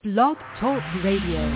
Blog Talk Radio.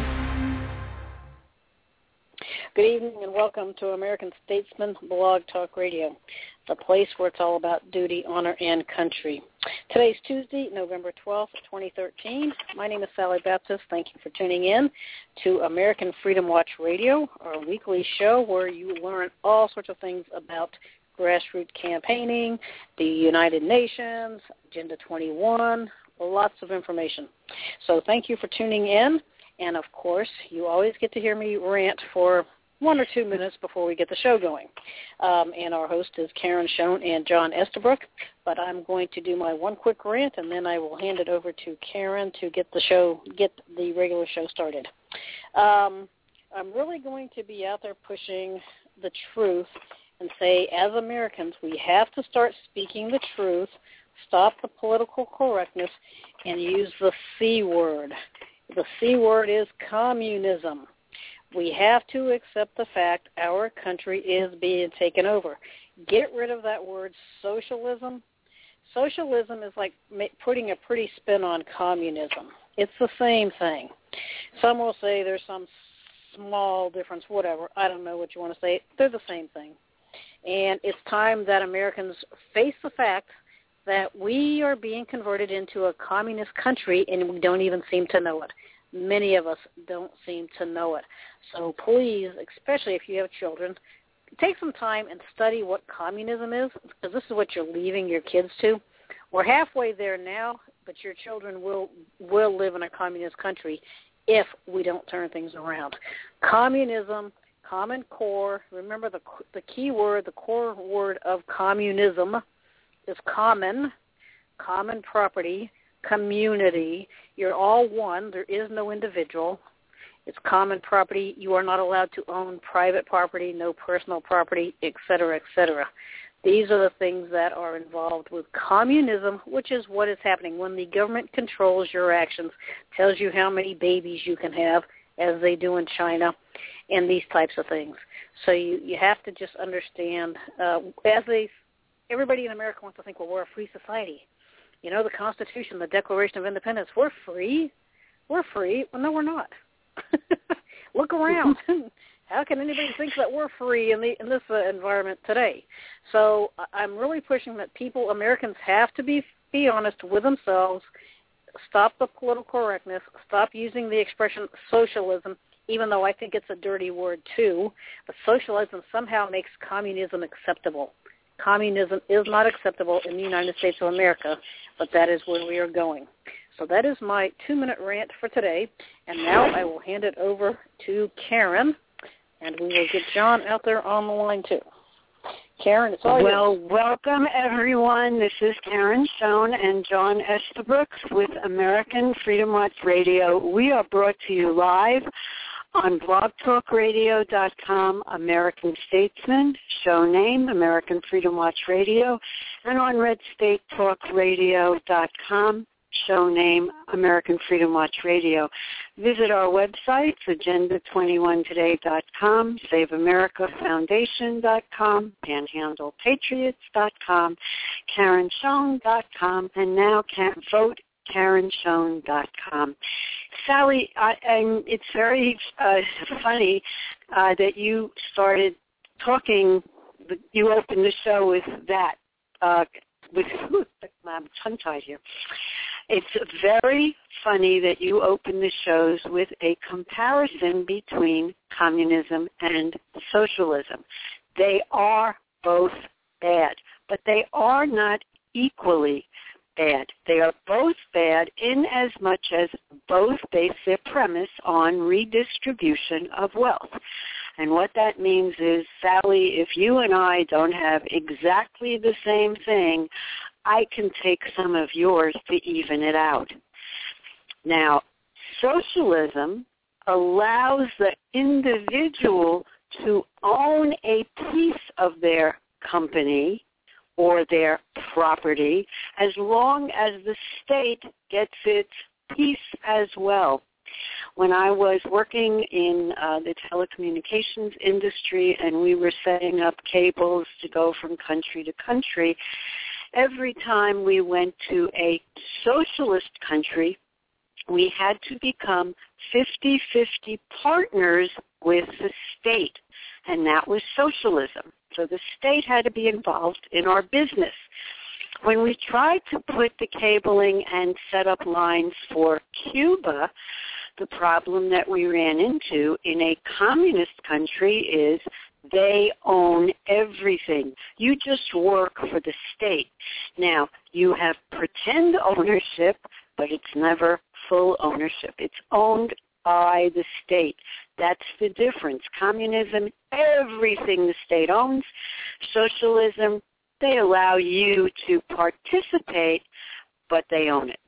Good evening and welcome to American Statesman Blog Talk Radio, the place where it's all about duty, honor, and country. Today's Tuesday, November 12th, 2013. My name is Sally Baptist. Thank you for tuning in to American Freedom Watch Radio, our weekly show where you learn all sorts of things about grassroots campaigning, the United Nations, Agenda 21, lots of information. So thank you for tuning in. And, of course, you always get to hear me rant for 1 or 2 minutes before we get the show going. And our host is Karen Schoen and John Estabrook. But I'm going to do my one quick rant, and then I will hand it over to Karen to get the regular show started. I'm really going to be out there pushing the truth and say, as Americans, we have to start speaking the truth, stop the political correctness, and use the C word. The C word is communism. We have to accept the fact our country is being taken over. Get rid of that word socialism. Socialism is like putting a pretty spin on communism. It's the same thing. Some will say there's some small difference, whatever. I don't know what you want to say. They're the same thing. And it's time that Americans face the fact that we are being converted into a communist country, and we don't even seem to know it. Many of us don't seem to know it. So please, especially if you have children, take some time and study what communism is, because this is what you're leaving your kids to. We're halfway there now, but your children will live in a communist country if we don't turn things around. Communism, Common Core, remember the key word, the core word of communism is common property, community. You're all one. There is no individual. It's common property. You are not allowed to own private property, no personal property, et cetera, et cetera. These are the things that are involved with communism, which is what is happening when the government controls your actions, tells you how many babies you can have, as they do in China, and these types of things. So you have to just understand, everybody in America wants to think, well, we're a free society. You know, the Constitution, the Declaration of Independence, we're free. We're free. Well, no, we're not. Look around. How can anybody think that we're free in this environment today? So I'm really pushing that Americans have to be honest with themselves, stop the political correctness, stop using the expression socialism, even though I think it's a dirty word too. But socialism somehow makes communism acceptable. Communism is not acceptable in the United States of America, but that is where we are going. So that is my 2-minute rant for today, and now I will hand it over to Karen, and we will get John out there on the line too. Karen, it's all yours. Well, welcome everyone. This is Karen Schoen and John Estabrook with American Freedom Watch Radio. We are brought to you live on blogtalkradio.com, American Statesman, show name, American Freedom Watch Radio, and on redstatetalkradio.com, show name, American Freedom Watch Radio. Visit our websites, agenda21today.com, saveamericafoundation.com, panhandlepatriots.com, karenschoen.com, and now vote KarenSchoen.com. Sally, and it's very funny that you started talking, you opened the show with that, I'm tongue-tied here. It's very funny that you open the shows with a comparison between communism and socialism. They are both bad, but they are not equally bad. They are both bad in as much as both base their premise on redistribution of wealth. And what that means is, Sally, if you and I don't have exactly the same thing, I can take some of yours to even it out. Now, socialism allows the individual to own a piece of their company or their property as long as the state gets its piece as well. When I was working in the telecommunications industry and we were setting up cables to go from country to country, every time we went to a socialist country, we had to become 50-50 partners with the state, and that was socialism. So the state had to be involved in our business. When we tried to put the cabling and set up lines for Cuba, the problem that we ran into in a communist country is they own everything. You just work for the state. Now, you have pretend ownership, but it's never full ownership. It's owned by the state. That's the difference. Communism, everything the state owns. Socialism, they allow you to participate, but they own it.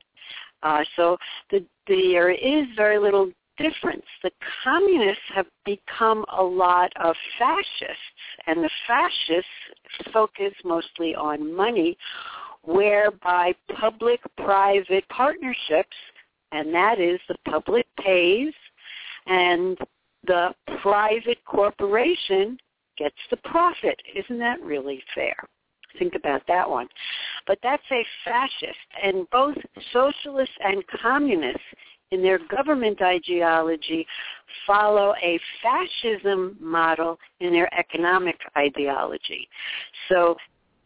So there is very little difference. The communists have become a lot of fascists, and the fascists focus mostly on money, whereby public-private partnerships, and that is the public pays and the private corporation gets the profit. Isn't that really fair? Think about that one. But that's a fascist, and both socialists and communists in their government ideology follow a fascism model in their economic ideology. So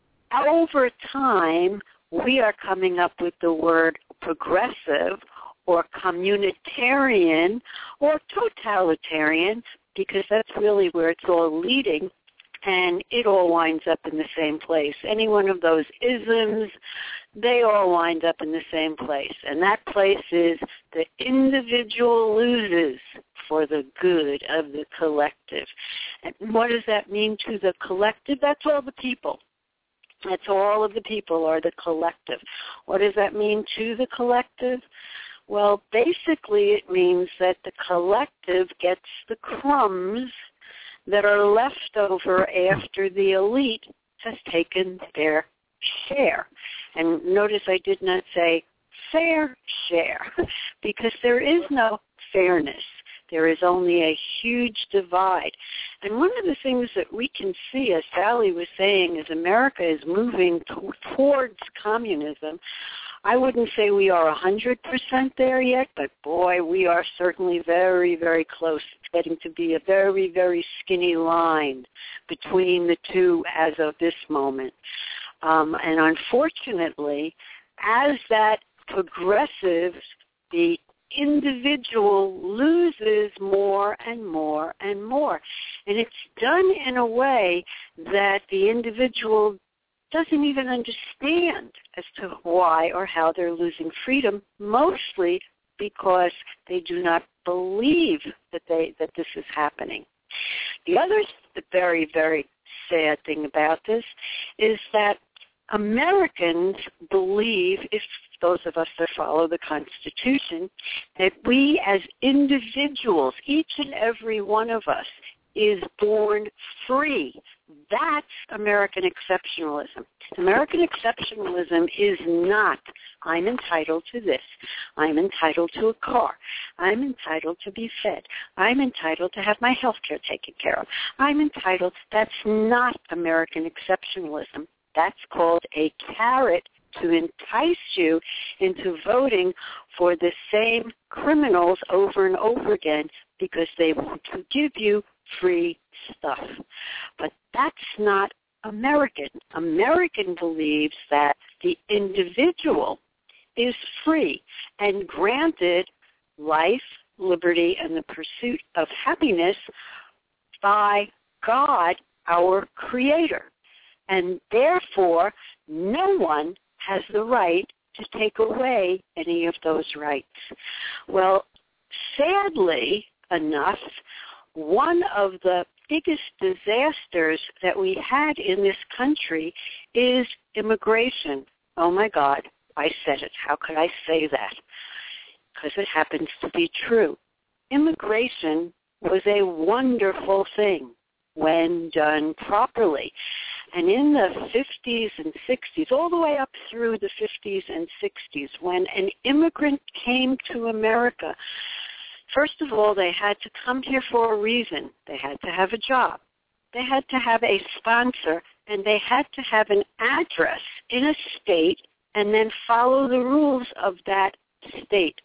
over time, we are coming up with the word progressive or communitarian or totalitarian, because that's really where it's all leading, and it all winds up in the same place. Any one of those isms, they all wind up in the same place, and that place is the individual loses for the good of the collective. And what does that mean to the collective? That's all the people. That's all of the people are the collective. What does that mean to the collective? Well, basically it means that the collective gets the crumbs that are left over after the elite has taken their share. And notice I did not say fair share, because there is no fairness. There is only a huge divide. And one of the things that we can see, as Sally was saying, as America is moving towards communism, I wouldn't say we are 100% there yet, but boy, we are certainly very, very close. It's getting to be a very, very skinny line between the two as of this moment. And unfortunately, as that progresses, the individual loses more and more and more. And it's done in a way that the individual doesn't even understand as to why or how they're losing freedom, mostly because they do not believe that this is happening. The other very, very sad thing about this is that Americans believe, if those of us that follow the Constitution, that we as individuals, each and every one of us, is born free. That's American exceptionalism. American exceptionalism is not, I'm entitled to this. I'm entitled to a car. I'm entitled to be fed. I'm entitled to have my health care taken care of. I'm entitled. That's not American exceptionalism. That's called a carrot to entice you into voting for the same criminals over and over again because they want to give you free stuff. But that's not American. American believes that the individual is free and granted life, liberty, and the pursuit of happiness by God, our Creator. And therefore, no one has the right to take away any of those rights. Well, sadly enough, one of the biggest disasters that we had in this country is immigration. Oh, my God, I said it. How could I say that? Because it happens to be true. Immigration was a wonderful thing when done properly. And in the 50s and 60s, all the way up through the 50s and 60s, when an immigrant came to America, first of all, they had to come here for a reason. They had to have a job. They had to have a sponsor, and they had to have an address in a state and then follow the rules of that state.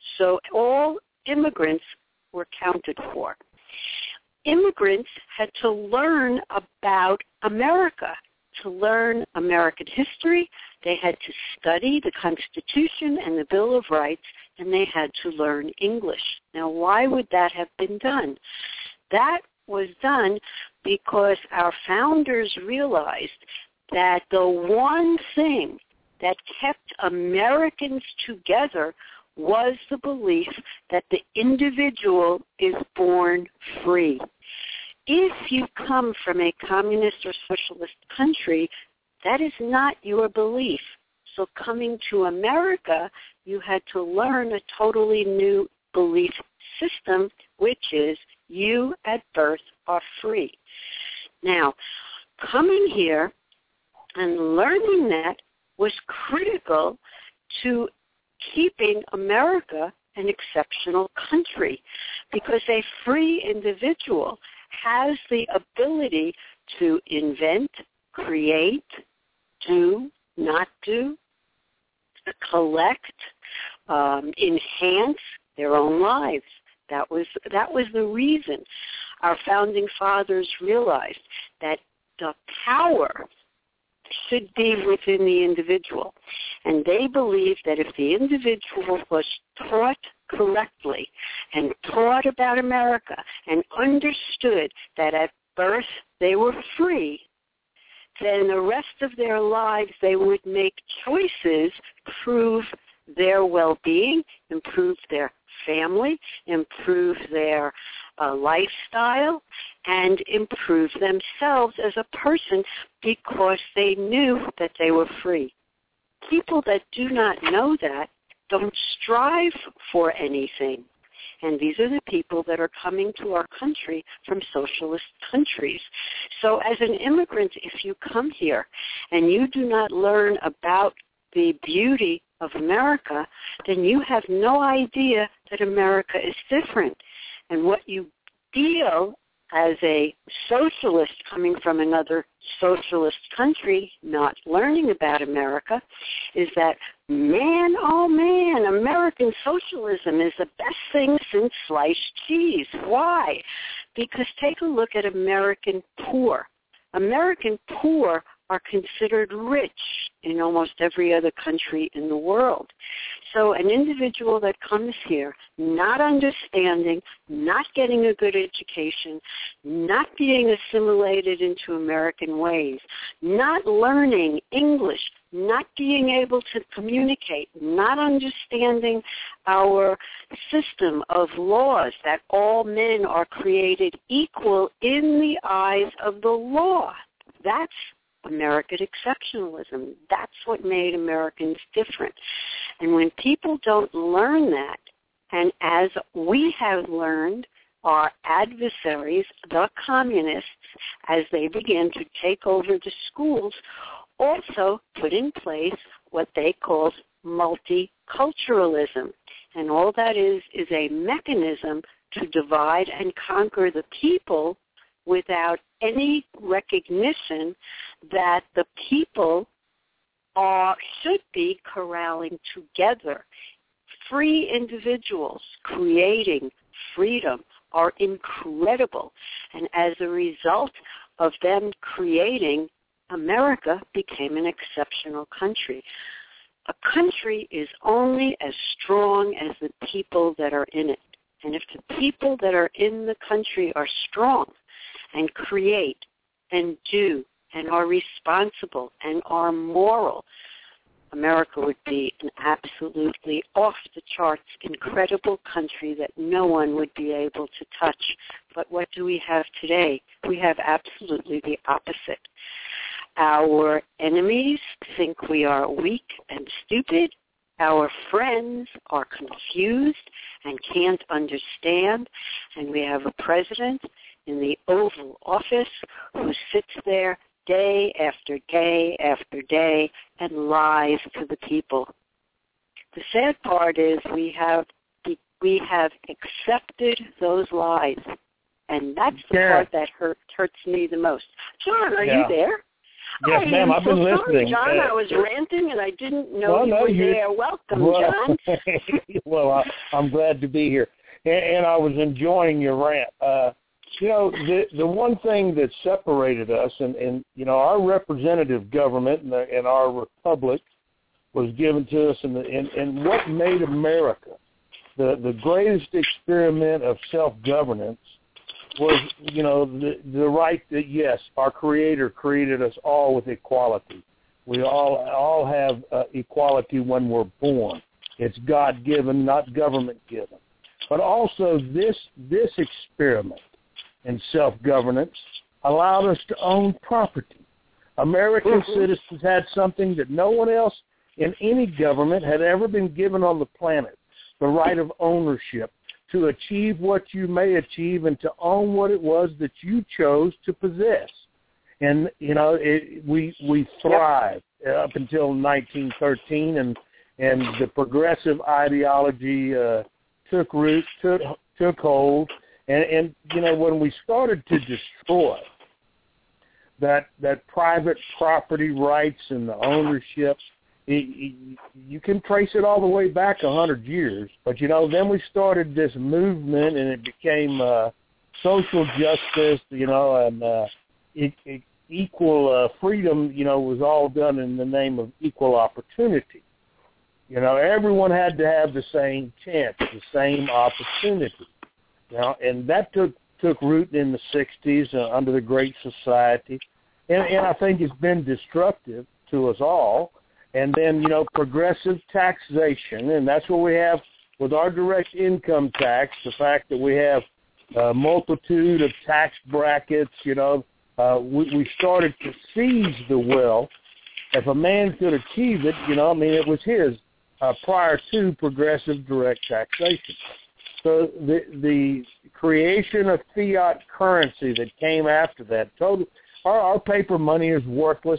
So all immigrants were counted for. Immigrants had to learn about America. To learn American history, they had to study the Constitution and the Bill of Rights, and they had to learn English. Now, why would that have been done? That was done because our founders realized that the one thing that kept Americans together was the belief that the individual is born free. If you come from a communist or socialist country, that is not your belief. So coming to America, you had to learn a totally new belief system, which is you at birth are free. Now, coming here and learning that was critical to keeping America an exceptional country, because a free individual has the ability to invent, create, do, not do, collect, enhance their own lives. That was the reason our founding fathers realized that the power should be within the individual. And they believed that if the individual was taught correctly and taught about America and understood that at birth they were free, then the rest of their lives they would make choices, improve their well-being, improve their family, improve their lifestyle, and improve themselves as a person because they knew that they were free. People that do not know that don't strive for anything. And these are the people that are coming to our country from socialist countries. So as an immigrant, if you come here and you do not learn about the beauty of America, then you have no idea that America is different. And what you feel as a socialist coming from another socialist country, not learning about America, is that, man, oh man, American socialism is the best thing since sliced cheese. Why? Because take a look at American poor. American poor are considered rich in almost every other country in the world. So an individual that comes here not understanding, not getting a good education, not being assimilated into American ways, not learning English, not being able to communicate, not understanding our system of laws that all men are created equal in the eyes of the law. That's American exceptionalism. That's what made Americans different. And when people don't learn that, and as we have learned, our adversaries, the communists, as they began to take over the schools, also put in place what they called multiculturalism. And all that is a mechanism to divide and conquer the people without any recognition that the people should be corralling together. Free individuals creating freedom are incredible. And as a result of them creating, America became an exceptional country. A country is only as strong as the people that are in it. And if the people that are in the country are strong and create and do and are responsible and are moral, America would be an absolutely off-the-charts, incredible country that no one would be able to touch. But what do we have today? We have absolutely the opposite. Our enemies think we are weak and stupid. Our friends are confused and can't understand. And we have a president in the Oval Office who sits there day after day after day and lies to the people. The sad part is we have accepted those lies, and that's the part that hurts me the most. John, are you there? Yes, ma'am. I've been listening. Sorry, John, I was ranting and I didn't know you were there. Welcome, John. Well, I'm glad to be here, and I was enjoying your rant. The one thing that separated us, and our representative government and our republic was given to us, and what made America the greatest experiment of self-governance was, the right that, yes, our Creator created us all with equality. We all have equality when we're born. It's God-given, not government-given. But also this experiment in self-governance allowed us to own property. American citizens had something that no one else in any government had ever been given on the planet, the right of ownership, to achieve what you may achieve and to own what it was that you chose to possess. And, we thrived up until 1913, and the progressive ideology took root, took hold. And when we started to destroy that private property rights and the ownership, you can trace it all the way back 100 years. But, then we started this movement, and it became social justice, and equal freedom, was all done in the name of equal opportunity. Everyone had to have the same chance, the same opportunity. And that took root in the 60s under the Great Society. And I think it's been destructive to us all. And then, progressive taxation, and that's what we have with our direct income tax, the fact that we have a multitude of tax brackets. We started to seize the wealth. If a man could achieve it, it was his prior to progressive direct taxation. So the creation of fiat currency that came after that, our paper money is worthless.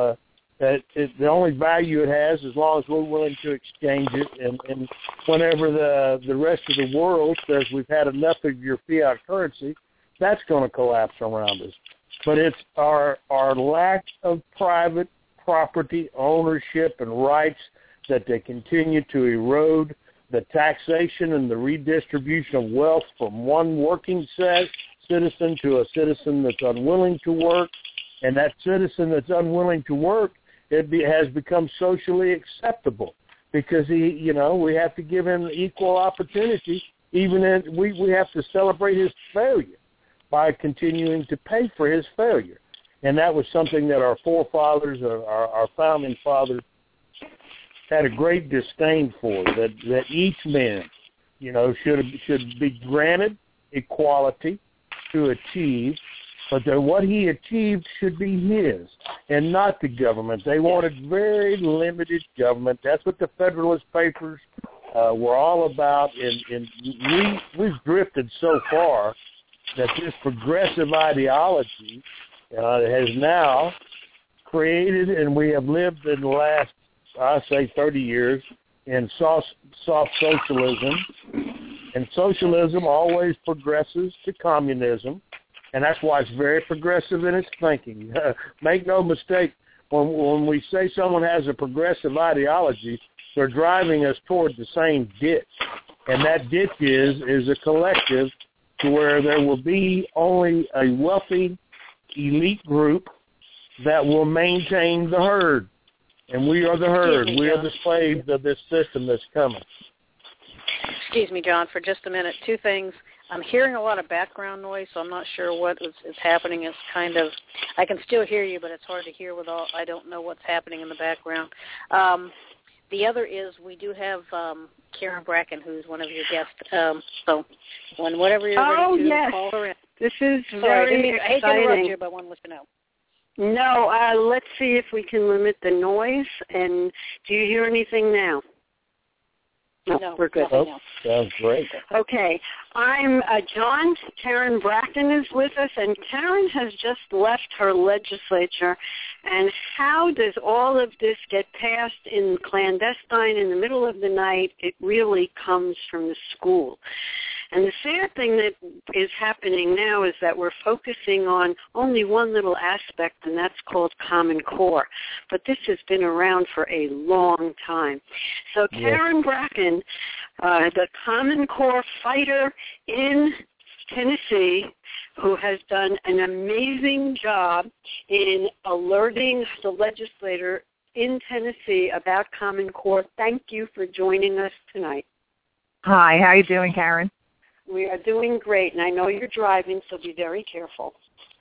The only value it has as long as we're willing to exchange it. And whenever the rest of the world says we've had enough of your fiat currency, that's going to collapse around us. But it's our lack of private property ownership and rights that they continue to erode, the taxation and the redistribution of wealth from one working citizen to a citizen that's unwilling to work. And that citizen that's unwilling to work, it has become socially acceptable because we have to give him equal opportunity. Even if we have to celebrate his failure by continuing to pay for his failure. And that was something that our forefathers, our founding fathers, had a great disdain for, that each man, should be granted equality to achieve, but that what he achieved should be his and not the government. They wanted very limited government. That's what the Federalist Papers were all about. And we've drifted so far that this progressive ideology has now created, and we have lived in the last, I say, 30 years in soft socialism. And socialism always progresses to communism, and that's why it's very progressive in its thinking. Make no mistake, when we say someone has a progressive ideology, they're driving us toward the same ditch. And that ditch is a collective to where there will be only a wealthy elite group that will maintain the herd. And we are the herd. We are the slaves of this system that's coming. Excuse me, John, for just a minute. Two things. I'm hearing a lot of background noise, so I'm not sure what is happening. It's kind of, I can still hear you, but it's hard to hear with all, I don't know what's happening in the background. The other is we do have Karen Bracken, who's one of your guests. So whenever you're ready to call her in. This is very exciting. I hate to interrupt you, but I want to let you know. No, let's see if we can limit the noise. And do you hear anything now? No, we're good. Oh, sounds great. Okay. I'm John. Karen Bracken is with us, and Karen has just left her legislature. And how does all of this get passed in clandestine in the middle of the night? It really comes from the school. And the sad thing that is happening now is that we're focusing on only one little aspect, and that's called Common Core. But this has been around for a long time. So Karen Bracken, the Common Core fighter in Tennessee, who has done an amazing job in alerting the legislator in Tennessee about Common Core. Thank you for joining us tonight. Hi, how are you doing, Karen? We are doing great, and I know you're driving, so be very careful.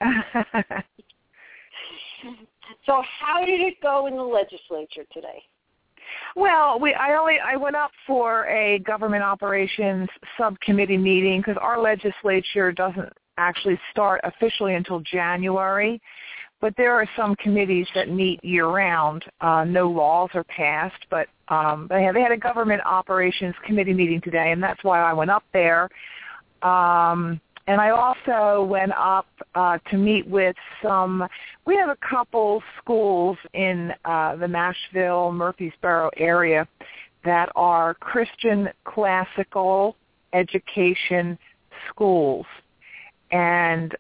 So how did it go in the legislature today? Well, I went up for a government operations subcommittee meeting because our legislature doesn't actually start officially until January, but there are some committees that meet year-round. No laws are passed, but they had a government operations committee meeting today, and that's why I went up there. And I also went up to meet with we have a couple schools in the Nashville, Murfreesboro area that are Christian classical education schools. And,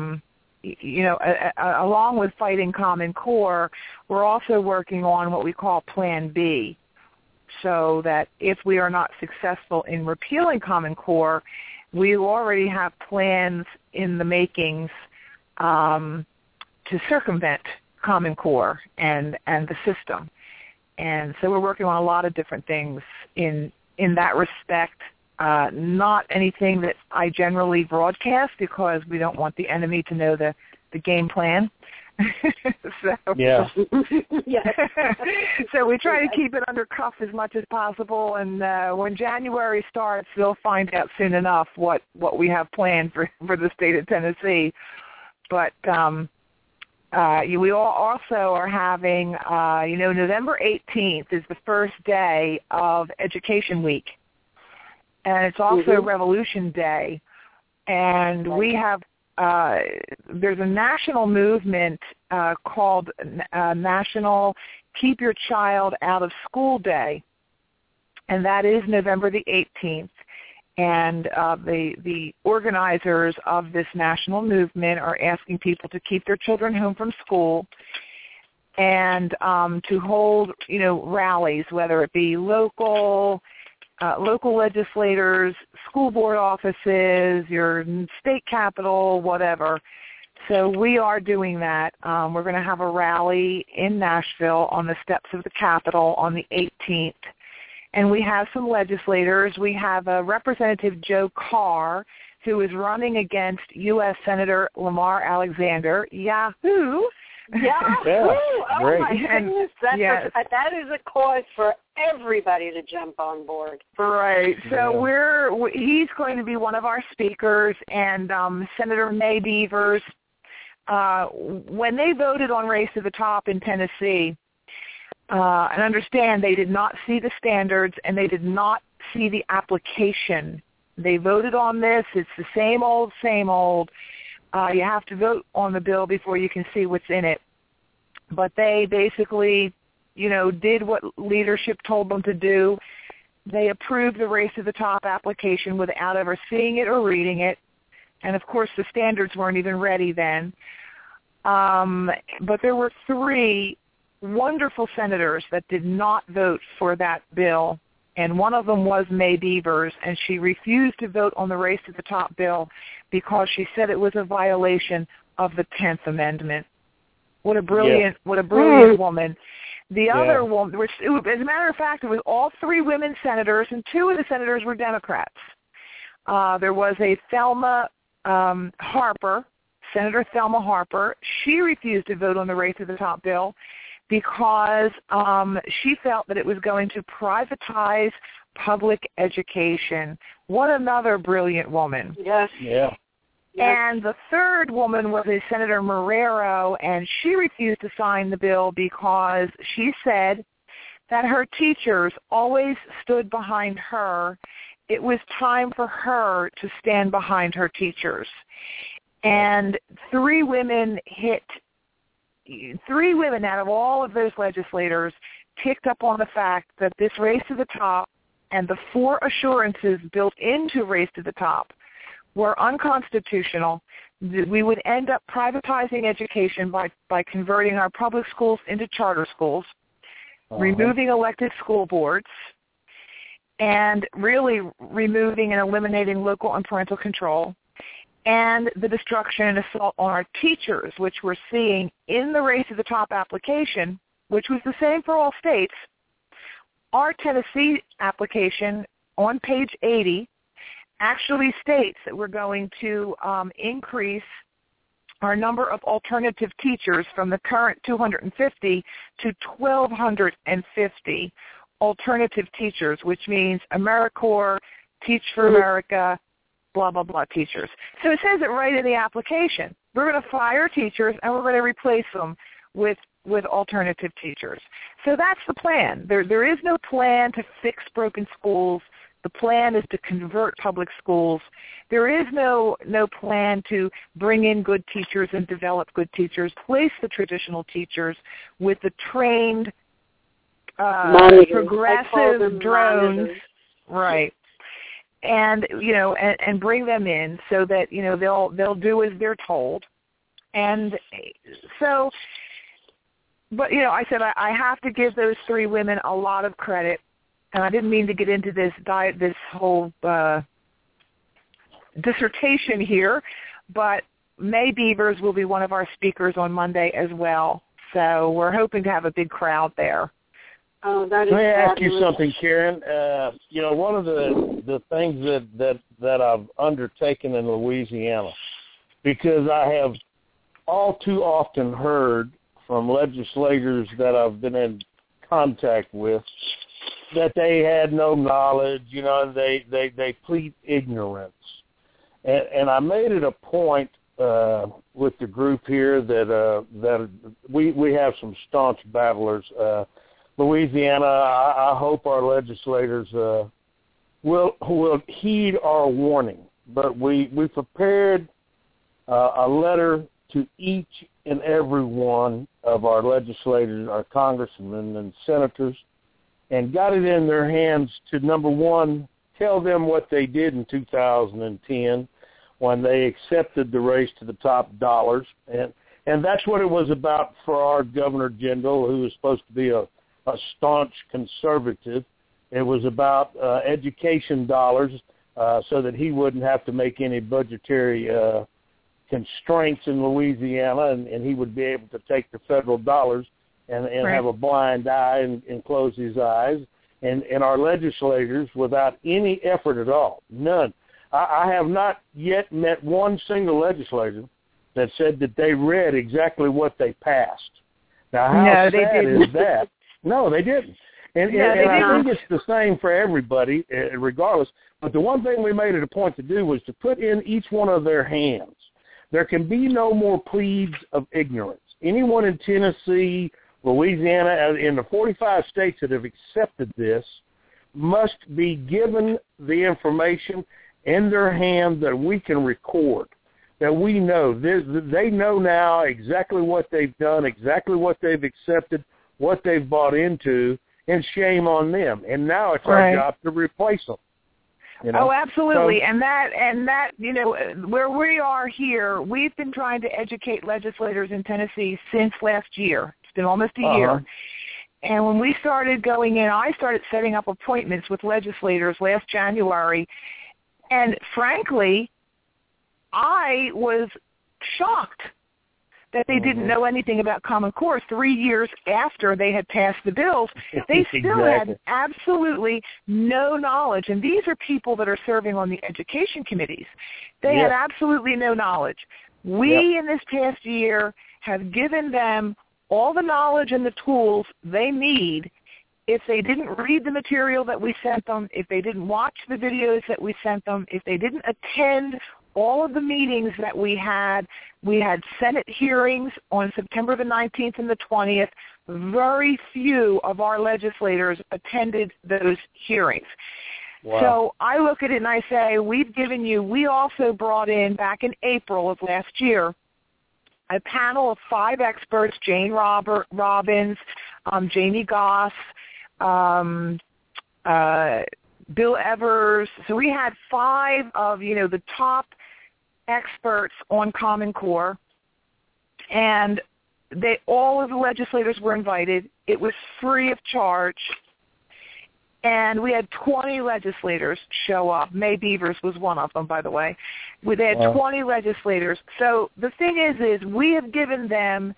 along with fighting Common Core, we're also working on what we call Plan B, so that if we are not successful in repealing Common Core, we already have plans in the makings to circumvent Common Core and the system. And so we're working on a lot of different things in that respect. Not anything that I generally broadcast because we don't want the enemy to know the game plan. So we try to keep it under cuff as much as possible, and when January starts, they'll find out soon enough what we have planned for the state of Tennessee. But we all also are having, November 18th is the first day of Education Week, and it's also Revolution Day, and we have there's a national movement called National Keep Your Child Out of School Day, and that is November the 18th. And the organizers of this national movement are asking people to keep their children home from school and to hold, rallies, whether it be local legislators, school board offices, your state capitol, whatever. So we are doing that. We're going to have a rally in Nashville on the steps of the Capitol on the 18th. And we have some legislators. We have Representative Joe Carr, who is running against U.S. Senator Lamar Alexander. Yahoo! Yahoo! Oh, my goodness. That is a cause for everybody to jump on board. Right. So he's going to be one of our speakers, and Senator May Beavers, when they voted on Race to the Top in Tennessee, and understand they did not see the standards and they did not see the application. They voted on this. It's the same old, same old. You have to vote on the bill before you can see what's in it. But they basically, did what leadership told them to do. They approved the Race to the Top application without ever seeing it or reading it. And, of course, the standards weren't even ready then. But there were 3 wonderful senators that did not vote for that bill, and one of them was May Beavers, and she refused to vote on the Race to the Top bill because she said it was a violation of the 10th Amendment. What a brilliant woman. The other woman, as a matter of fact, it was all 3 women senators, and 2 of the senators were Democrats. There was a Thelma Harper, Senator Thelma Harper. She refused to vote on the Race to the Top bill because she felt that it was going to privatize public education. What another brilliant woman. Yes. Yeah. And the third woman was a Senator Marrero, and she refused to sign the bill because she said that her teachers always stood behind her. It was time for her to stand behind her teachers. And 3 women out of all of those legislators picked up on the fact that this Race to the Top and the 4 assurances built into Race to the Top were unconstitutional, we would end up privatizing education by converting our public schools into charter schools, removing elected school boards, and really removing and eliminating local and parental control, and the destruction and assault on our teachers, which we're seeing in the Race to the Top application, which was the same for all states. Our Tennessee application on page 80 actually states that we're going to increase our number of alternative teachers from the current 250 to 1,250 alternative teachers, which means AmeriCorps, Teach for America, blah, blah, blah teachers. So it says it right in the application. We're going to fire teachers and we're going to replace them with alternative teachers. So that's the plan. There is no plan to fix broken schools. The plan is to convert public schools. There is no plan to bring in good teachers and develop good teachers, place the traditional teachers with the trained progressive drones, monitors. Right? And and bring them in so that they'll do as they're told. And so, but I said I have to give those 3 women a lot of credit. And I didn't mean to get into this whole dissertation here, but May Beavers will be one of our speakers on Monday as well. So we're hoping to have a big crowd there. Oh, that is Let me ask fabulous. you something, Karen. One of the things that I've undertaken in Louisiana, because I have all too often heard from legislators that I've been in contact with that they had no knowledge, they plead ignorance. And I made it a point with the group here that we have some staunch battlers. Louisiana, I hope our legislators will heed our warning. But we prepared a letter to each and every one of our legislators, our congressmen and senators, and got it in their hands to, number one, tell them what they did in 2010 when they accepted the Race to the Top dollars. And that's what it was about for our Governor General, who was supposed to be a staunch conservative. It was about education dollars so that he wouldn't have to make any budgetary constraints in Louisiana, and he would be able to take the federal dollars and right. have a blind eye and close his eyes. And our legislators, without any effort at all, none. I have not yet met one single legislator that said that they read exactly what they passed. Now, how sad is that? No, they didn't. And I think it's the same for everybody, regardless. But the one thing we made it a point to do was to put in each one of their hands. There can be no more pleas of ignorance. Anyone in Tennessee, Louisiana, in the 45 states that have accepted this, must be given the information in their hand that we can record, that we know. They know now exactly what they've done, exactly what they've accepted, what they've bought into, and shame on them. And now it's our job to replace them. Oh, absolutely. So, and that, where we are here, we've been trying to educate legislators in Tennessee since last year. It's been almost a year. And when we started going in, I started setting up appointments with legislators last January. And frankly, I was shocked that they didn't know anything about Common Core 3 years after they had passed the bills. They still had absolutely no knowledge. And these are people that are serving on the education committees. They had absolutely no knowledge. We, in this past year, have given them all the knowledge and the tools they need. If they didn't read the material that we sent them, if they didn't watch the videos that we sent them, if they didn't attend all of the meetings that we had Senate hearings on September the 19th and the 20th. Very few of our legislators attended those hearings. Wow. So I look at it and I say, we also brought in, back in April of last year, a panel of 5 experts, Jane Robbins, Jamie Goss, Bill Evers. So we had 5 of, the top experts on Common Core, and all of the legislators were invited. It was free of charge. And we had 20 legislators show up. May Beavers was one of them, by the way. We had 20 legislators. So the thing is we have given them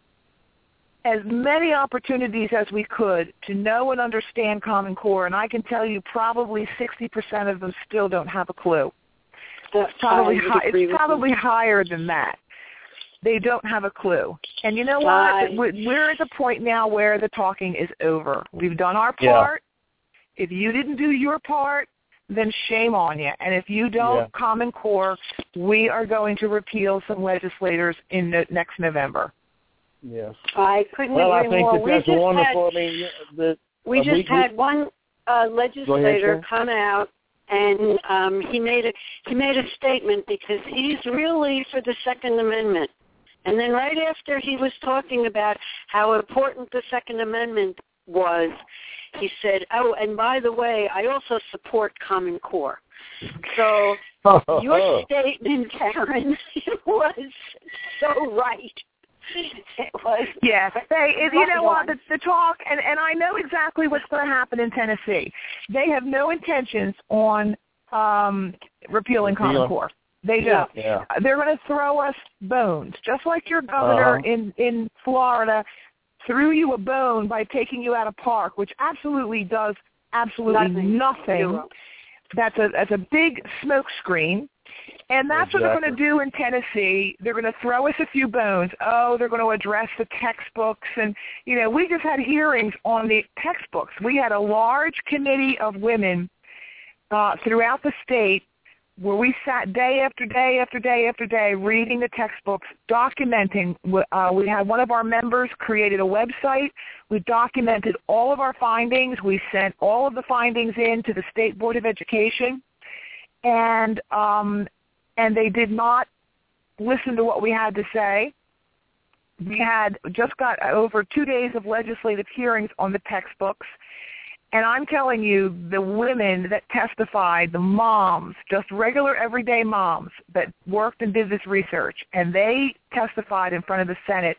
as many opportunities as we could to know and understand Common Core, and I can tell you probably 60% of them still don't have a clue. It's probably higher than that. They don't have a clue. And you know what? We're at the point now where the talking is over. We've done our part. If you didn't do your part, then shame on you. And if you don't, Common Core, we are going to repeal some legislators in next November. Yes. I couldn't agree more. Well, I think that's wonderful. We just had one legislator come out, and he made a statement because he's really for the Second Amendment. And then right after he was talking about how important the Second Amendment was, he said, "Oh, and by the way, I also support Common Core." So your statement, Karen, was so right. It was. Yes. You know what? The talk, and I know exactly what's going to happen in Tennessee. They have no intentions on repealing Common Core. They don't. Yeah. They're going to throw us bones, just like your governor in Florida threw you a bone by taking you out of park, which absolutely does nothing. That's a big smoke screen. And that's what they're going to do in Tennessee. They're going to throw us a few bones. They're going to address the textbooks. And, we just had hearings on the textbooks. We had a large committee of women throughout the state where we sat day after day after day after day reading the textbooks, documenting. We had one of our members created a website. We documented all of our findings. We sent all of the findings in to the State Board of Education. And they did not listen to what we had to say. We had just got over 2 days of legislative hearings on the textbooks. And I'm telling you, the women that testified, the moms, just regular everyday moms that worked and did this research, and they testified in front of the Senate,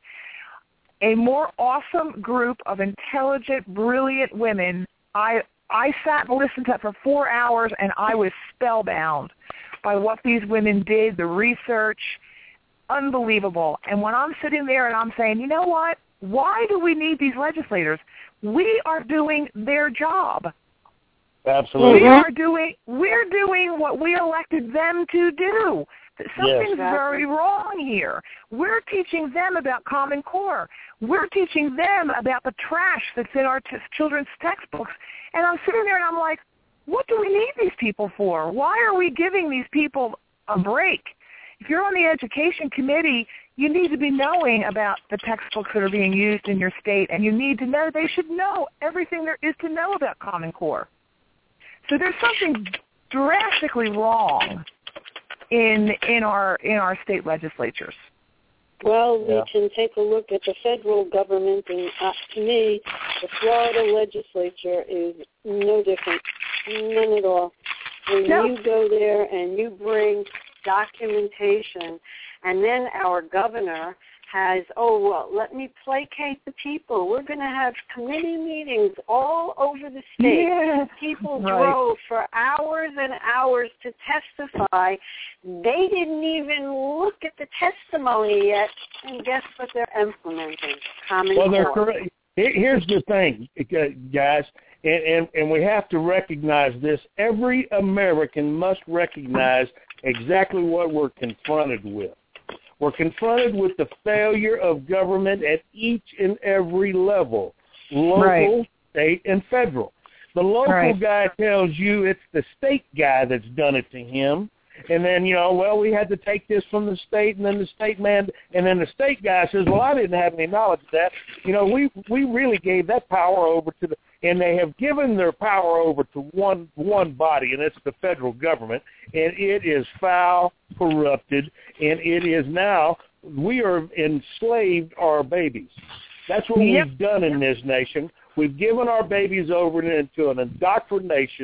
a more awesome group of intelligent, brilliant women. I sat and listened to it for 4 hours, and I was spellbound by what these women did, the research. Unbelievable. And when I'm sitting there and I'm saying, you know what? Why do we need these legislators? We are doing their job. Absolutely. We're doing what we elected them to do. Something's very wrong here. We're teaching them about Common Core. We're teaching them about the trash that's in our children's textbooks. And I'm sitting there and I'm like, what do we need these people for? Why are we giving these people a break? If you're on the education committee, you need to be knowing about the textbooks that are being used in your state, and you need to know, they should know everything there is to know about Common Core. So there's something drastically wrong in our state legislatures. Well, we can take a look at the federal government, and to me, the Florida legislature is no different, none at all. When you go there and you bring documentation, and then our governor has, let me placate the people. We're going to have committee meetings all over the state. Yes. People drove for hours and hours to testify. They didn't even look at the testimony yet, and guess what they're implementing? Common Core. They're correct. Here's the thing, guys, and we have to recognize this. Every American must recognize exactly what we're confronted with. We're confronted with the failure of government at each and every level, local, state, and federal. The local guy tells you it's the state guy that's done it to him. And then, we had to take this from the state, and then the state man, and then the state guy says, I didn't have any knowledge of that. We really gave that power over to and they have given their power over to one body, and it's the federal government, and it is foul, corrupted, and it is now, we are enslaved our babies. That's what we've done in this nation. We've given our babies over into an indoctrination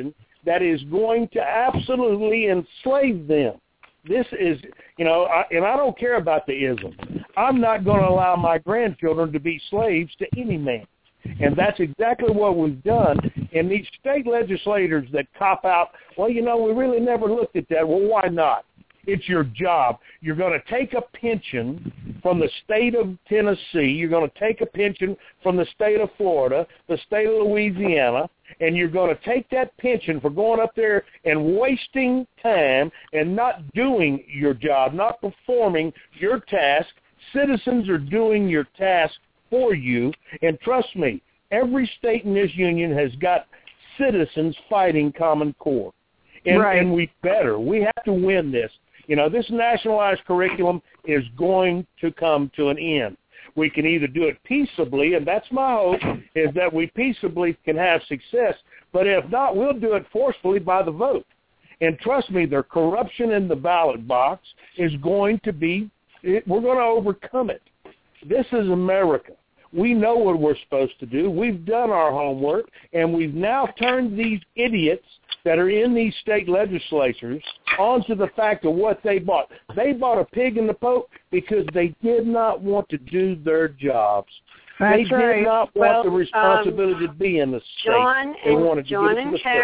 that is going to absolutely enslave them. This is, and I don't care about the ism. I'm not going to allow my grandchildren to be slaves to any man. And that's exactly what we've done. And these state legislators that cop out, well, we really never looked at that. Well, why not? It's your job. You're going to take a pension from the state of Tennessee. You're going to take a pension from the state of Florida, the state of Louisiana, and you're going to take that pension for going up there and wasting time and not doing your job, not performing your task. Citizens are doing your task for you, and trust me, every state in this union has got citizens fighting Common Core. And we have to win this. This nationalized curriculum is going to come to an end. We can either do it peaceably, and that's my hope, is that we peaceably can have success. But if not, we'll do it forcefully by the vote. And trust me, the corruption in the ballot box is going to be, we're going to overcome it. This is America. We know what we're supposed to do. We've done our homework, and we've now turned these idiots that are in these state legislatures onto the fact of what they bought. They bought a pig in the poke because they did not want to do their jobs. They did not want the responsibility to be in the state. John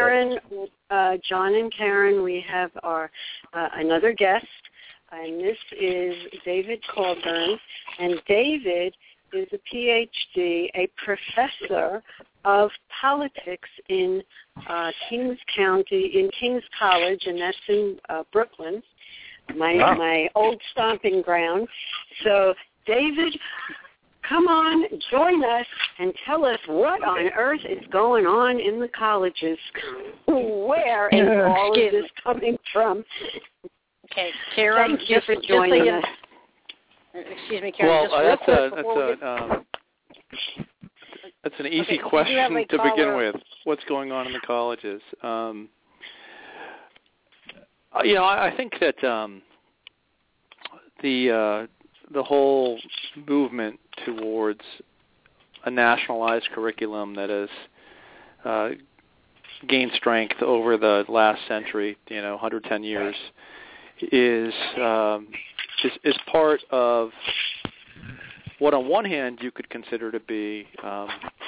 and Karen, we have our another guest, and this is David Colburn. And David is a PhD, a professor of politics in Kings College, and that's in Brooklyn, my old stomping ground. So, David, come on, join us, and tell us what on earth is going on in the colleges. Where is all of this coming from? Okay, Karen, thank you for joining us. Excuse me, Karen. That's an easy question to begin with. What's going on in the colleges? I think that the whole movement towards a nationalized curriculum that has gained strength over the last century, 110 years, is part of what on one hand you could consider to be a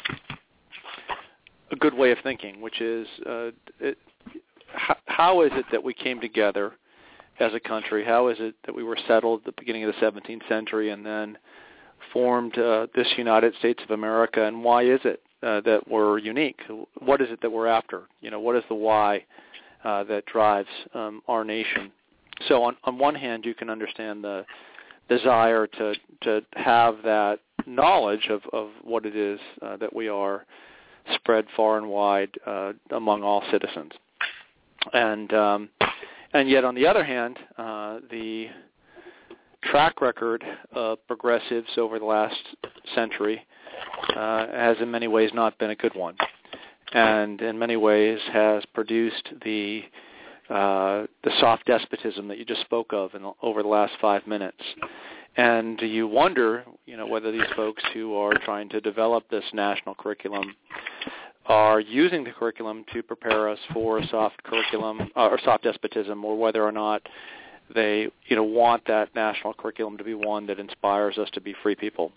good way of thinking, which is how is it that we came together as a country? How is it that we were settled at the beginning of the 17th century and then formed this United States of America, and why is it that we're unique? What is it that we're after? What is the why that drives our nation? So on one hand, you can understand the desire to have that knowledge of what it is that we are spread far and wide among all citizens. And yet, on the other hand, the track record of progressives over the last century has in many ways not been a good one, and in many ways has produced the soft despotism that you just spoke of over the last 5 minutes. And you wonder, whether these folks who are trying to develop this national curriculum are using the curriculum to prepare us for a soft curriculum or soft despotism, or whether or not they, want that national curriculum to be one that inspires us to be free people.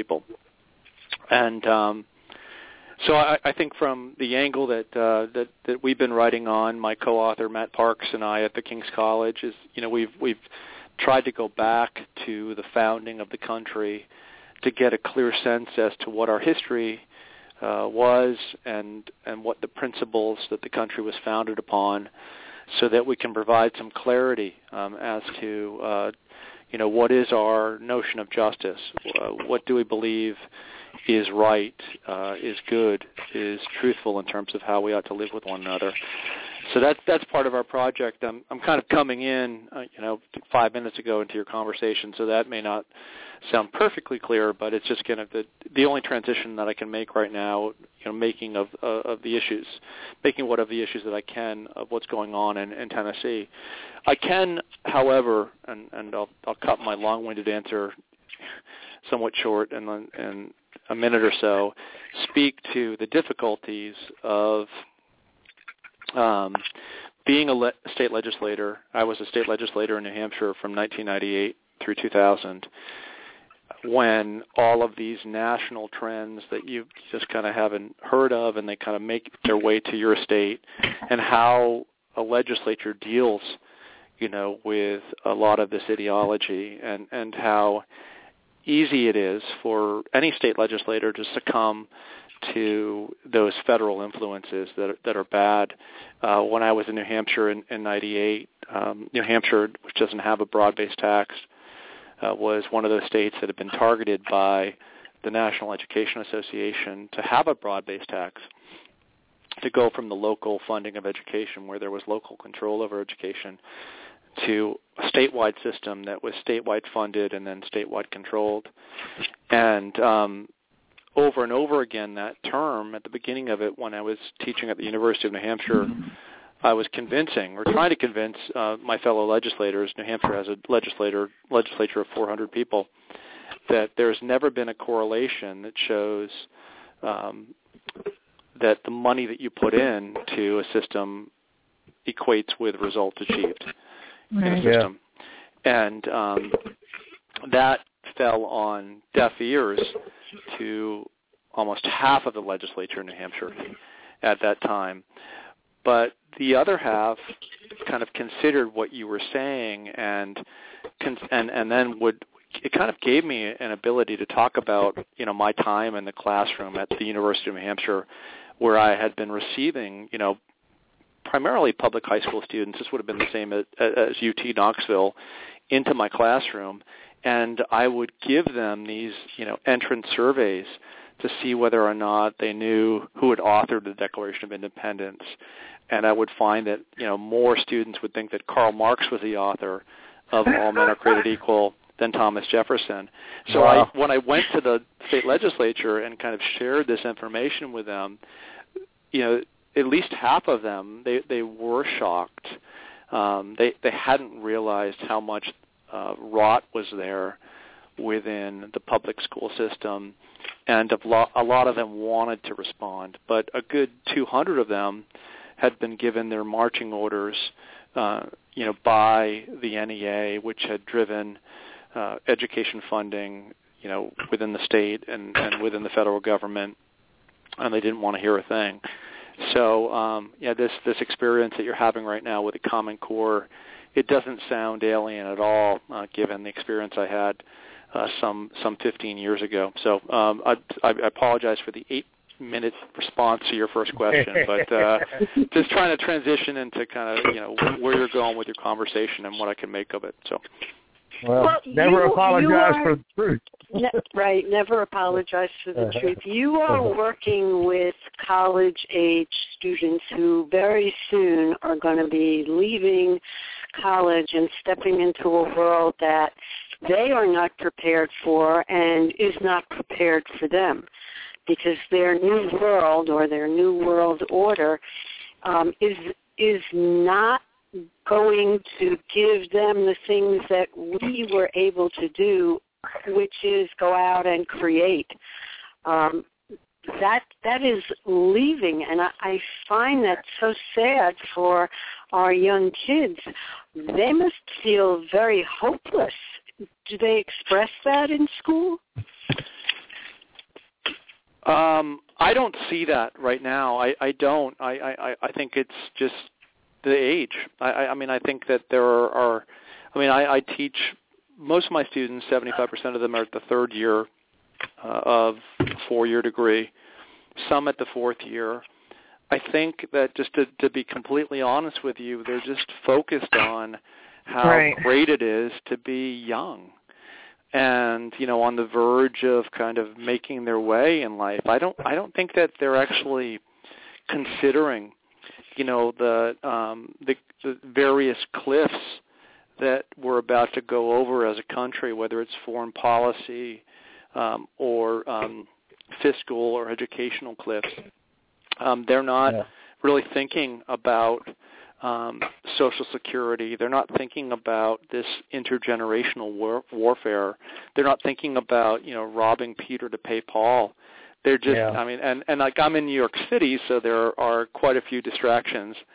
And so I think from the angle that we've been writing on, my co-author Matt Parks and I at the King's College, is we've tried to go back to the founding of the country to get a clear sense as to what our history was and what the principles that the country was founded upon, so that we can provide some clarity as to what is our notion of justice, what do we believe is right, is good, is truthful in terms of how we ought to live with one another. So that's part of our project. I'm kind of coming in, 5 minutes ago into your conversation, so that may not sound perfectly clear, but it's just kind of the only transition that I can make right now, making of the issues, making what of the issues that I can of what's going on in Tennessee. I can, however, and I'll cut my long-winded answer somewhat short in a minute or so, speak to the difficulties of being a state legislator, I was a state legislator in New Hampshire from 1998 through 2000, when all of these national trends that you just kind of haven't heard of, and they kind of make their way to your state, and how a legislature deals, with a lot of this ideology, and how easy it is for any state legislator to succumb to those federal influences that are bad. When I was in New Hampshire in 98, New Hampshire, which doesn't have a broad-based tax, was one of those states that had been targeted by the National Education Association to have a broad-based tax, to go from the local funding of education, where there was local control over education, to a statewide system that was statewide funded and then statewide controlled. And over and over again that term, at the beginning of it, when I was teaching at the University of New Hampshire, I was convincing, or trying to convince, my fellow legislators. New Hampshire has a legislature of 400 people, that there's never been a correlation that shows that the money that you put in to a system equates with results achieved in a system. And that fell on deaf ears to almost half of the legislature in New Hampshire at that time. But the other half kind of considered what you were saying, and then it kind of gave me an ability to talk about, my time in the classroom at the University of New Hampshire, where I had been receiving, primarily public high school students. This would have been the same as UT Knoxville, into my classroom, and I would give them these, entrance surveys to see whether or not they knew who had authored the Declaration of Independence. And I would find that, more students would think that Karl Marx was the author of All Men Are Created Equal than Thomas Jefferson. So wow. when I went to the state legislature and kind of shared this information with them, at least half of them, they were shocked. They hadn't realized how much rot was there within the public school system, and a lot of them wanted to respond. But a good 200 of them had been given their marching orders, by the NEA, which had driven education funding, within the state and within the federal government, and they didn't want to hear a thing. So, this experience that you're having right now with the Common Core, it doesn't sound alien at all, given the experience I had some 15 years ago. So I apologize for the 8-minute response to your first question, but just trying to transition into kind of where you're going with your conversation and what I can make of it. So. Well, never apologize for the truth. Right, never apologize for the truth. You are working with college-age students who very soon are going to be leaving college and stepping into a world that they are not prepared for and is not prepared for them, because their new world or their new world order is not going to give them the things that we were able to do, which is go out and create. That is leaving, and I find that so sad for our young kids. They must feel very hopeless. Do they express that in school? I don't see that right now. I don't. I think it's just the age. I think that there are I teach most of my students, 75% of them are at the third year of a 4-year degree, some at the fourth year. I think that, just to be completely honest with you, they're just focused on how great it is to be young and, on the verge of kind of making their way in life. I don't think that they're actually considering, the various cliffs that we're about to go over as a country, whether it's foreign policy or fiscal or educational cliffs. They're not really thinking about Social Security. They're not thinking about this intergenerational warfare. They're not thinking about, robbing Peter to pay Paul. They're just, and like I'm in New York City, so there are quite a few distractions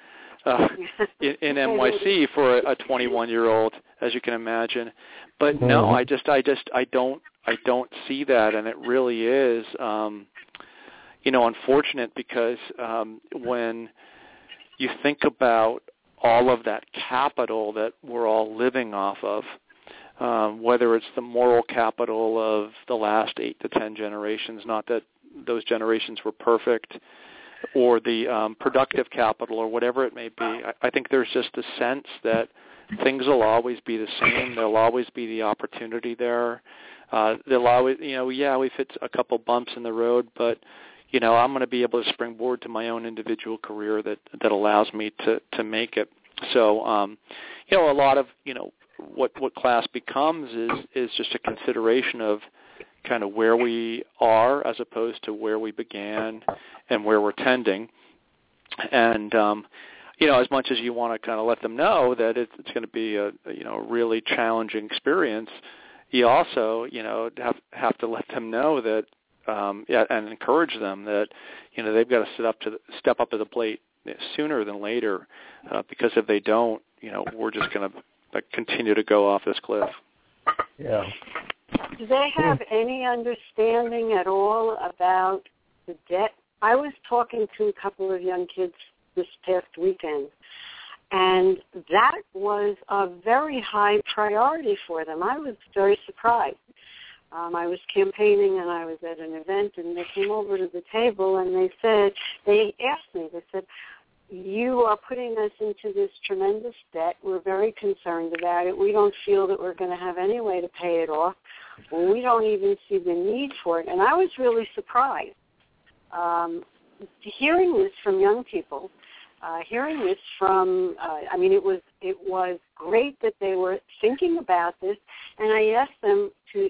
in NYC for a 21-year-old, as you can imagine. But no, I don't see that, and it really is, unfortunate because when you think about all of that capital that we're all living off of, whether it's the moral capital of the last 8 to 10 generations, not that those generations were perfect, or the productive capital or whatever it may be, I think there's just a sense that things will always be the same. There'll always be the opportunity there. They'll always, we've hit a couple bumps in the road, but I'm going to be able to springboard to my own individual career that allows me to make it. So, a lot of, what class becomes is just a consideration of kind of where we are as opposed to where we began and where we're tending. And, as much as you want to kind of let them know that it's going to be a really challenging experience, you also, have to let them know that, and encourage them that, they've got to step up to the plate sooner than later, because if they don't, we're just going to continue to go off this cliff. Yeah. Do they have any understanding at all about the debt? I was talking to a couple of young kids this past weekend, and that was a very high priority for them. I was very surprised. I was campaigning, and I was at an event, and they came over to the table, and they asked me, they said, you are putting us into this tremendous debt. We're very concerned about it. We don't feel that we're going to have any way to pay it off. Well, we don't even see the need for it. And I was really surprised. Hearing this from young people, hearing this from, it was great that they were thinking about this, and I asked them to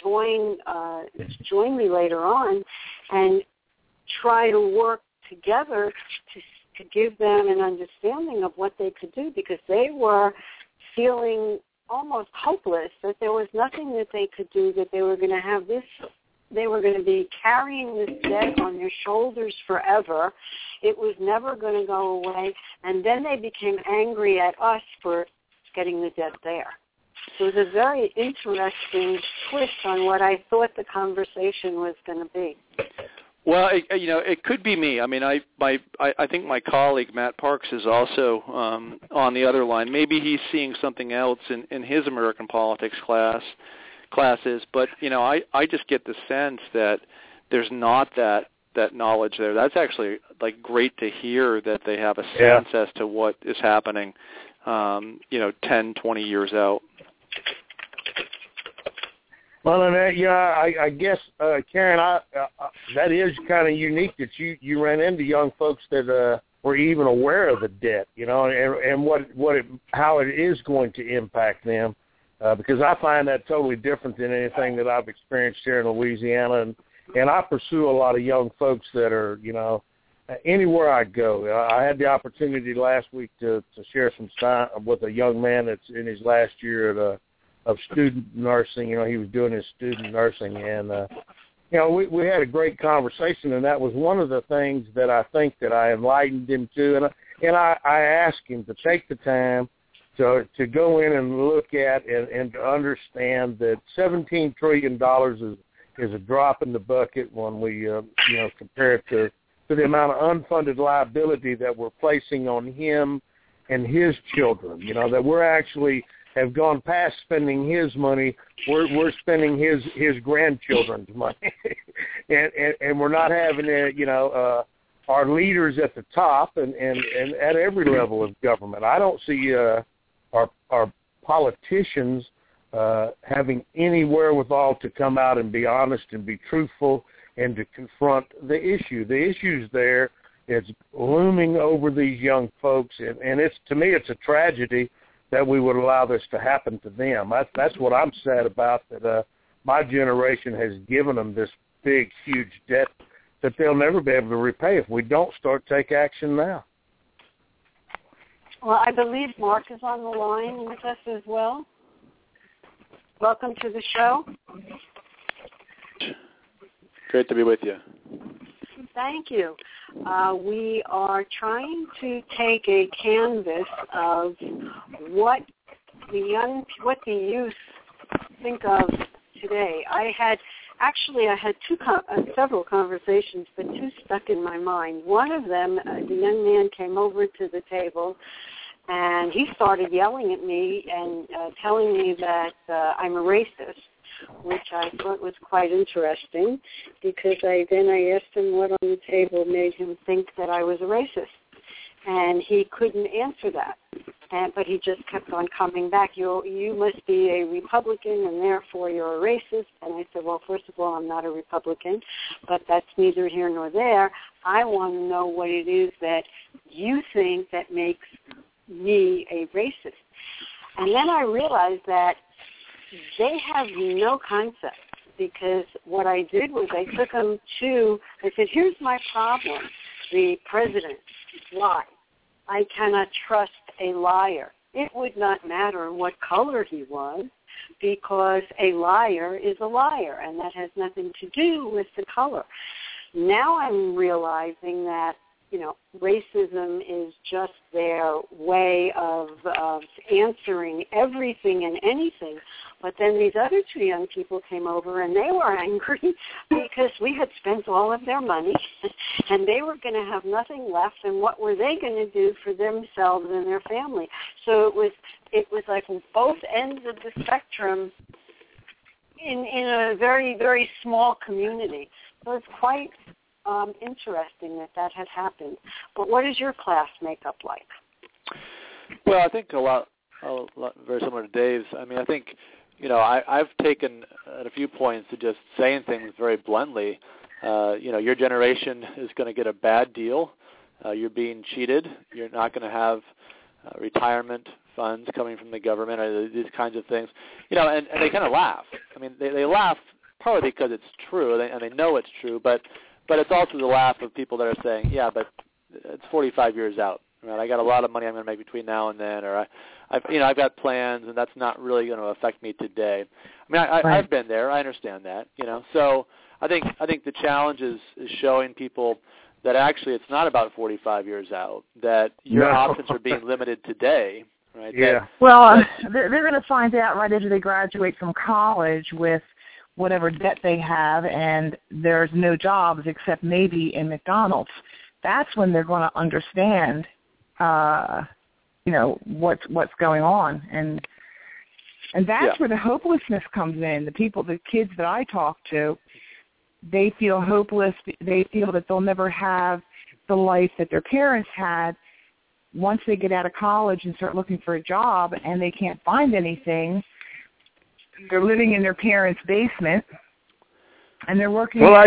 join me later on and try to work together to give them an understanding of what they could do, because they were feeling almost hopeless that there was nothing that they could do, that they were going to have this, they were going to be carrying this debt on their shoulders forever. It was never going to go away. And then they became angry at us for getting the debt there. So it was a very interesting twist on what I thought the conversation was going to be. Well, it could be me. I mean, I think my colleague Matt Parks is also on the other line. Maybe he's seeing something else in his American politics classes. But I just get the sense that there's not that knowledge there. That's actually great to hear that they have a sense as to what is happening, 10, 20 years out. Well, and I guess, Karen, that is kind of unique that you ran into young folks that were even aware of the debt, and how it is going to impact them, because I find that totally different than anything that I've experienced here in Louisiana, and I pursue a lot of young folks that are, anywhere I go. I had the opportunity last week to share some time with a young man that's in his last year of student nursing. He was doing his student nursing, and we had a great conversation, and that was one of the things that I think that I enlightened him to, and I asked him to take the time to go in and look at and to understand that $17 trillion is a drop in the bucket when we compare it to the amount of unfunded liability that we're placing on him and his children. That we're actually have gone past spending his money. We're spending his grandchildren's money, and we're not having our leaders at the top and at every level of government. I don't see our politicians having any wherewithal to come out and be honest and be truthful and to confront the issue. The issue's there. It's looming over these young folks, and to me it's a tragedy that we would allow this to happen to them. That's what I'm sad about, that my generation has given them this big, huge debt that they'll never be able to repay if we don't take action now. Well, I believe Mark is on the line with us as well. Welcome to the show. Great to be with you. Thank you. We are trying to take a canvas of what the youth think of today. I had several conversations, but two stuck in my mind. One of them, the young man came over to the table, and he started yelling at me and telling me that I'm a racist, which I thought was quite interesting, because I asked him what on the table made him think that I was a racist, and he couldn't answer that. But he just kept on coming back. You must be a Republican, and therefore you're a racist. And I said, well, first of all, I'm not a Republican, but that's neither here nor there. I want to know what it is that you think that makes me a racist. And then I realized that they have no concept, because what I did was I took them I said, here's my problem. The president lied. I cannot trust a liar. It would not matter what color he was, because a liar is a liar, and that has nothing to do with the color. Now I'm realizing that, racism is just their way of answering everything and anything. But then these other two young people came over, and they were angry because we had spent all of their money, and they were going to have nothing left, and what were they going to do for themselves and their family? So it was like both ends of the spectrum in a very, very small community. So it's quite interesting that had happened. But what is your class makeup like? Well, I think a lot very similar to Dave's. I mean, I think, I've taken at a few points to just saying things very bluntly. Your generation is going to get a bad deal. You're being cheated. You're not going to have retirement funds coming from the government, or these kinds of things. And they kind of laugh. I mean, they laugh partly because it's true, and they know it's true, but it's also the laugh of people that are saying, yeah, but it's 45 years out. Right? I got a lot of money I'm going to make between now and then, or I've got plans, and that's not really going to affect me today. I mean, I've been there. I understand that. So I think the challenge is showing people that actually it's not about 45 years out, that your options are being limited today. Right? Yeah. They're going to find out right after they graduate from college with whatever debt they have, and there's no jobs except maybe in McDonald's. That's when they're going to understand, what's going on, and that's where the hopelessness comes in. The kids that I talk to, they feel hopeless. They feel that they'll never have the life that their parents had. Once they get out of college and start looking for a job and they can't find anything, they're living in their parents' basement, and they're working. Well,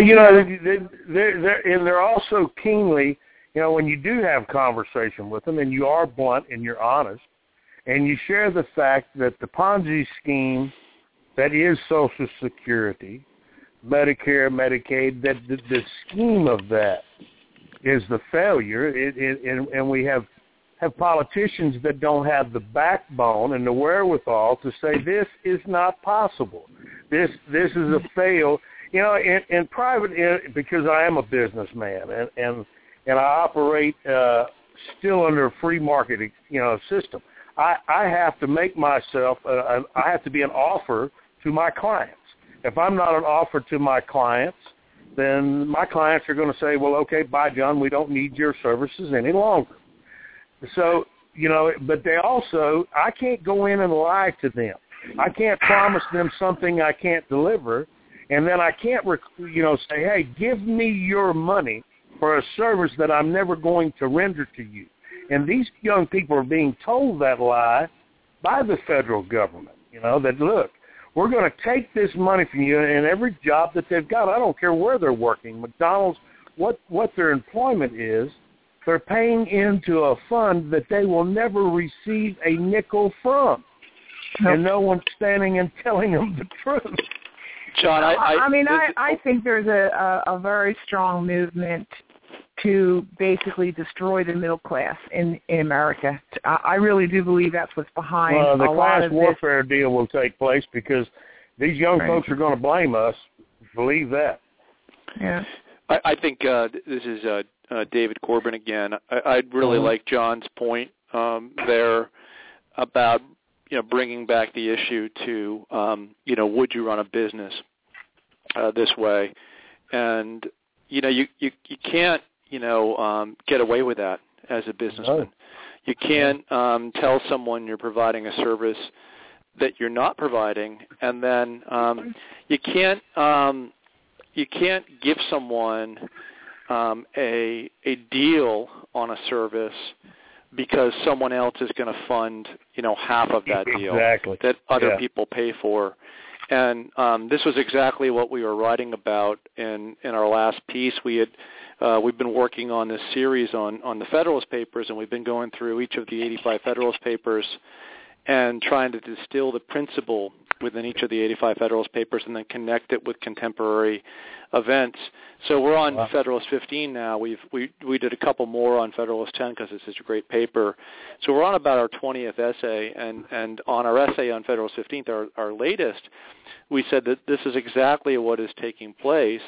they're also keenly, when you do have conversation with them, and you are blunt and you're honest, and you share the fact that the Ponzi scheme that is Social Security, Medicare, Medicaid, that the scheme of that is the failure, and we have politicians that don't have the backbone and the wherewithal to say this is not possible. This is a fail. In private, because I am a businessman and I operate still under a free market system. I have to make myself. I have to be an offer to my clients. If I'm not an offer to my clients, then my clients are going to say, well, okay, bye, John. We don't need your services any longer. So, but they also, I can't go in and lie to them. I can't promise them something I can't deliver, and then I can't, say, hey, give me your money for a service that I'm never going to render to you. And these young people are being told that lie by the federal government, that, look, we're going to take this money from you, and every job that they've got, I don't care where they're working, McDonald's, what their employment is, they're paying into a fund that they will never receive a nickel from. Nope. And no one's standing and telling them the truth. John, I think there's a very strong movement to basically destroy the middle class in America. I really do believe that's what's behind a lot of this. The class warfare deal will take place because these young folks are going to blame us. Believe that. Yeah. I think this is David Corbin again. I'd really like John's point there about bringing back the issue to would you run a business this way, and you can't get away with that as a businessman. No. You can't tell someone you're providing a service that you're not providing, and then you can't give someone a deal on a service because someone else is going to fund half of that deal that other people pay for. And this was exactly what we were writing about in our last piece. We've been working on this series on the Federalist Papers, and we've been going through each of the 85 Federalist Papers and trying to distill the principle within each of the 85 Federalist Papers and then connect it with contemporary events. So we're on Federalist 15 now. We did a couple more on Federalist 10 because it's such a great paper. So we're on about our 20th essay, and on our essay on Federalist 15, our latest, we said that this is exactly what is taking place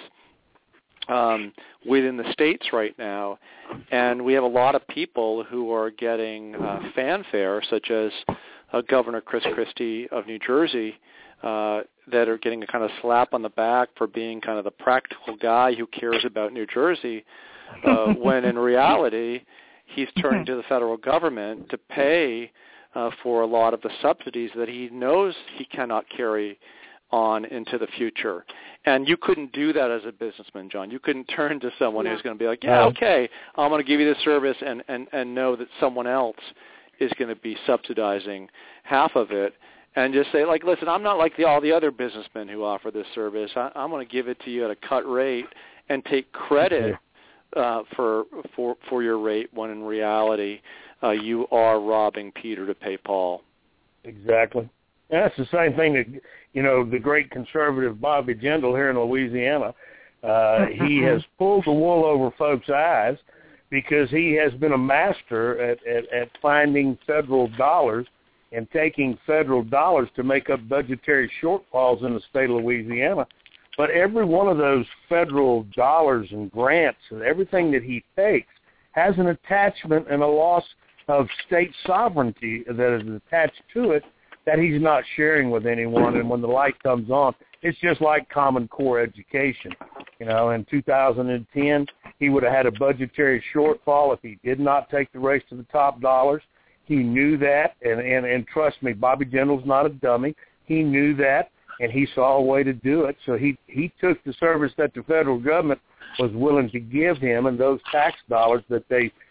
within the states right now, and we have a lot of people who are getting fanfare, such as Governor Chris Christie of New Jersey, that are getting a kind of slap on the back for being kind of the practical guy who cares about New Jersey, when in reality he's turning to the federal government to pay for a lot of the subsidies that he knows he cannot carry on into the future. And you couldn't do that as a businessman, John. You couldn't turn to someone who's going to be like, okay, I'm going to give you this service and know that someone else is going to be subsidizing half of it, and just say, like, listen, I'm not like all the other businessmen who offer this service. I'm going to give it to you at a cut rate and take credit for your rate, when in reality you are robbing Peter to pay Paul. Exactly. And that's the same thing that, the great conservative Bobby Jindal here in Louisiana, he has pulled the wool over folks' eyes because he has been a master at finding federal dollars and taking federal dollars to make up budgetary shortfalls in the state of Louisiana. But every one of those federal dollars and grants and everything that he takes has an attachment and a loss of state sovereignty that is attached to it that he's not sharing with anyone. And when the light comes on, it's just like Common Core education. In 2010, he would have had a budgetary shortfall if he did not take the race to the top dollars. He knew that, and trust me, Bobby Jindal's not a dummy. He knew that, and he saw a way to do it. So he took the service that the federal government was willing to give him, and those tax dollars and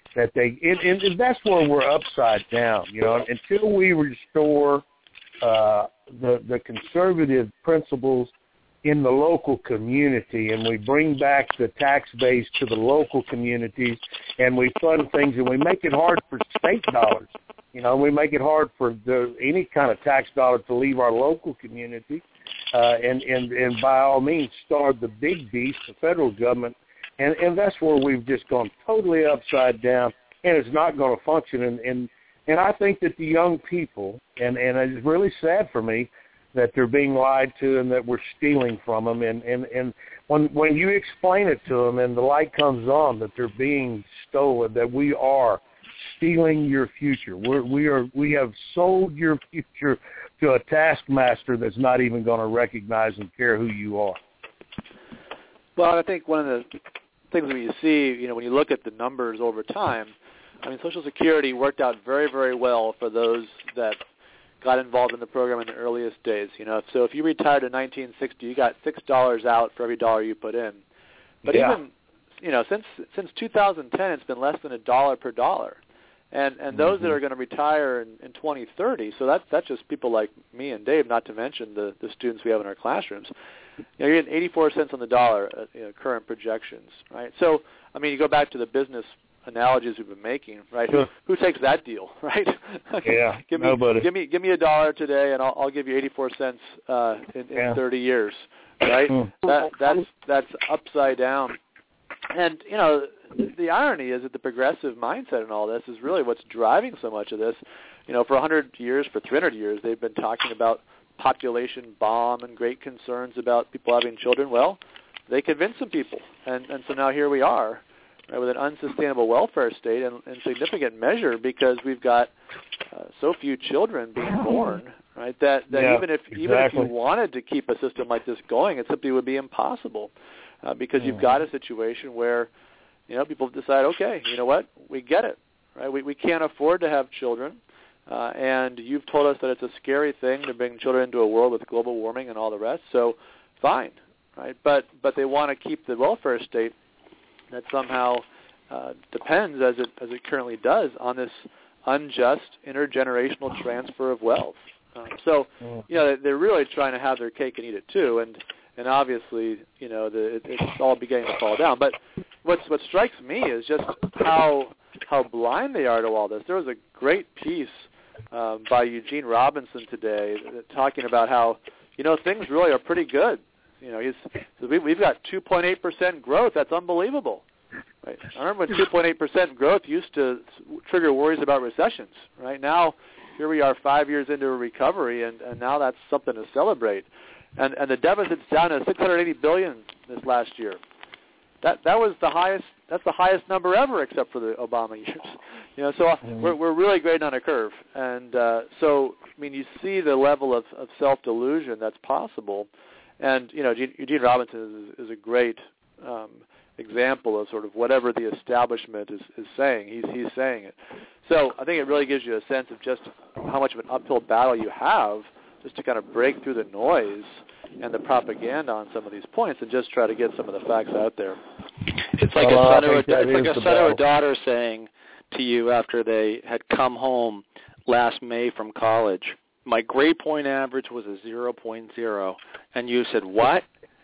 that's where we're upside down. Until we restore the conservative principles in the local community, and we bring back the tax base to the local communities, and we fund things, and we make it hard for state dollars. We make it hard for any kind of tax dollar to leave our local community, and by all means starve the big beast, the federal government, and that's where we've just gone totally upside down, and it's not going to function. And I think that the young people, and it's really sad for me that they're being lied to and that we're stealing from them. And when you explain it to them and the light comes on that they're being stolen, that we are stealing your future. We have sold your future to a taskmaster that's not even going to recognize and care who you are. Well, I think one of the things that you see, when you look at the numbers over time, Social Security worked out very, very well for those that got involved in the program in the earliest days. So if you retired in 1960, you got $6 out for every dollar you put in. But even, since 2010, it's been less than $1 per dollar. And those that are going to retire in 2030, so that's just people like me and Dave, not to mention the students we have in our classrooms. You're getting 84 cents on the dollar at current projections, right? So, you go back to the business analogies we've been making, right? Who takes that deal, right? Yeah, nobody. Give me $1 today, and I'll give you 84 cents in 30 years, right? That's upside down. And the irony is that the progressive mindset in all this is really what's driving so much of this. For 100 years, for 300 years, they've been talking about population bomb and great concerns about people having children. Well, they convinced some people, and so now here we are, right, with an unsustainable welfare state in significant measure because we've got so few children being born, right? That even if you wanted to keep a system like this going, it simply would be impossible because you've got a situation where people decide, okay, you know what, we get it, right? We can't afford to have children, and you've told us that it's a scary thing to bring children into a world with global warming and all the rest. So, fine, right? But they want to keep the welfare state that somehow depends, as it currently does, on this unjust intergenerational transfer of wealth. So they're really trying to have their cake and eat it too, and obviously it's all beginning to fall down. But what strikes me is just how blind they are to all this. There was a great piece by Eugene Robinson today talking about how things really are pretty good. We've got 2.8% growth. That's unbelievable. Right. I remember when 2.8% growth used to trigger worries about recessions. Right now, here we are 5 years into a recovery, and now that's something to celebrate. And the deficit's down to $680 billion this last year. That was the highest. That's the highest number ever, except for the Obama years. So we're really grading on a curve. And so I mean, you see the level of self-delusion that's possible. And Eugene Robinson is a great example of sort of whatever the establishment is saying. He's saying it. So I think it really gives you a sense of just how much of an uphill battle you have just to kind of break through the noise and the propaganda on some of these points and just try to get some of the facts out there. It's like a son or a daughter saying to you after they had come home last May from college, my grade point average was a 0.0, and you said, what?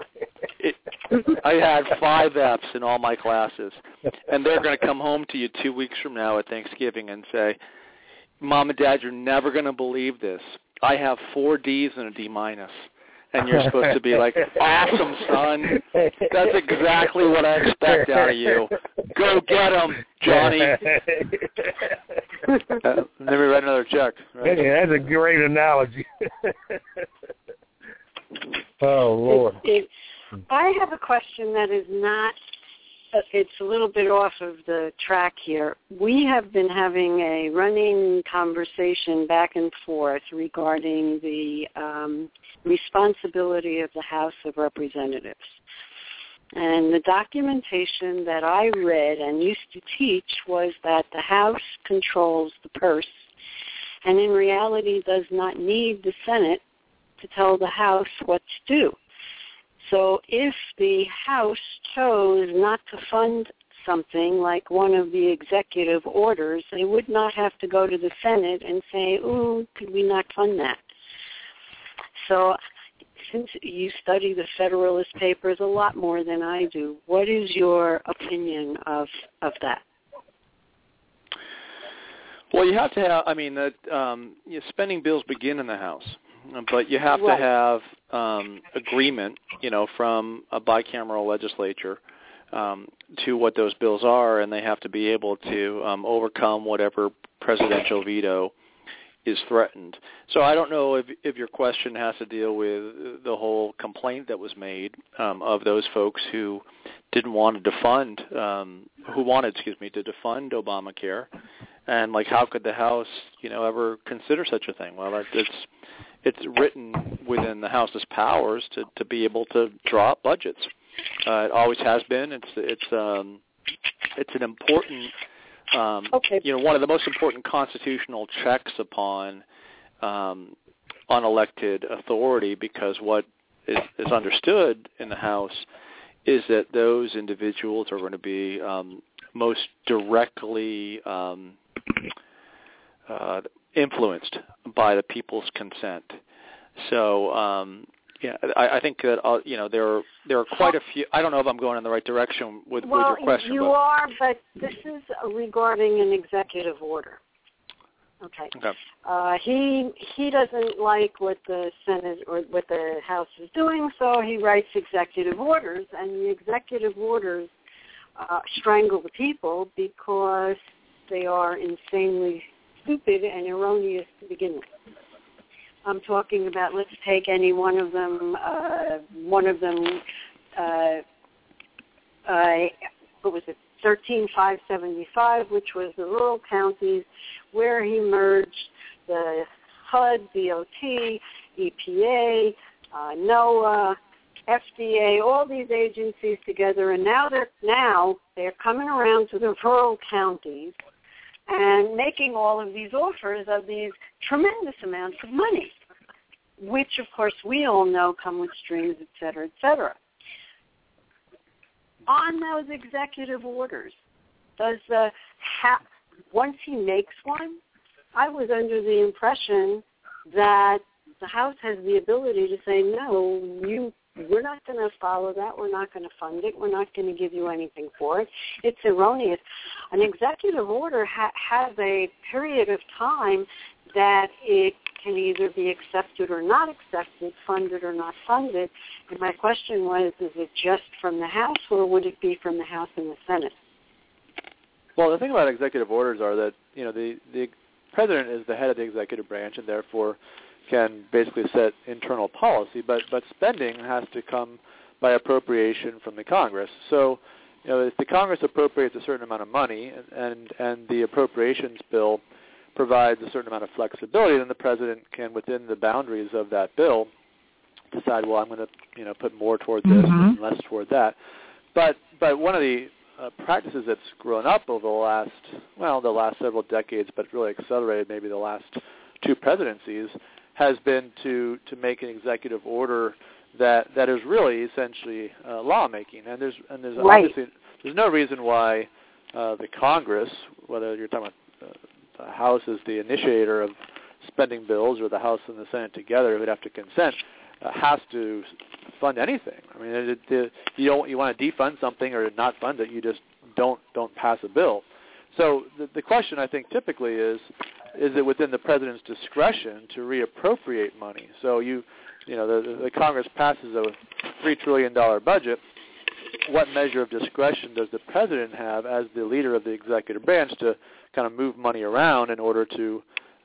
I had 5 F's in all my classes. And they're going to come home to you 2 weeks from now at Thanksgiving and say, Mom and Dad, you're never going to believe this. I have 4 D's and a D minus. And you're supposed to be like, awesome, son. That's exactly what I expect out of you. Go get him, Johnny. Then we write another check. Right? Yeah, that's a great analogy. Oh, Lord. I have a question that is not, it's a little bit off of the track here. We have been having a running conversation back and forth regarding the responsibility of the House of Representatives. And the documentation that I read and used to teach was that the House controls the purse and in reality does not need the Senate to tell the House what to do. So if the House chose not to fund something like one of the executive orders, they would not have to go to the Senate and say, ooh, could we not fund that? So since you study the Federalist Papers a lot more than I do, what is your opinion of that? Well, you have to have, spending bills begin in the House. But you have to have agreement, from a bicameral legislature to what those bills are, and they have to be able to overcome whatever presidential veto is threatened. So I don't know if your question has to deal with the whole complaint that was made of those folks who didn't want to defund, to defund Obamacare, and like how could the House, ever consider such a thing? Well, it's written within the House's powers to be able to draw up budgets. It always has been. It's an important, one of the most important constitutional checks upon unelected authority, because what is understood in the House is that those individuals are going to be most directly influenced by the people's consent. So, I think that there are quite a few. I don't know if I'm going in the right direction with your question. You are, but this is regarding an executive order. Okay. He doesn't like what the Senate or what the House is doing, so he writes executive orders, and the executive orders strangle the people because they are insanely stupid and erroneous to begin with. I'm talking about, let's take any one of them what was it, 13575, which was the rural counties, where he merged the HUD, DOT, EPA, NOAA, FDA, all these agencies together, and now they're coming around to the rural counties and making all of these offers of these tremendous amounts of money, which, of course, we all know come with strings, et cetera, et cetera. On those executive orders, once he makes one, I was under the impression that the House has the ability to say, no, we're not going to follow that. We're not going to fund it. We're not going to give you anything for it. It's erroneous. An executive order has a period of time that it can either be accepted or not accepted, funded or not funded. And my question was, is it just from the House, or would it be from the House and the Senate? Well, the thing about executive orders are that, the president is the head of the executive branch and therefore can basically set internal policy, but spending has to come by appropriation from the Congress. So, if the Congress appropriates a certain amount of money and the appropriations bill provides a certain amount of flexibility, then the president can, within the boundaries of that bill, decide, well, I'm going to put more toward this and less toward that. But one of the practices that's grown up over the last several decades, but really accelerated maybe the last two presidencies, has been to make an executive order that is really essentially lawmaking. And there's right. Obviously there's no reason why the Congress, whether you're talking about the House is the initiator of spending bills or the House and the Senate together would have to consent, has to fund anything. I mean, you want to defund something or not fund it, you just don't pass a bill. So the question, I think, typically is it within the president's discretion to reappropriate money? So the Congress passes a $3 trillion budget. What measure of discretion does the president have as the leader of the executive branch to kind of move money around in order to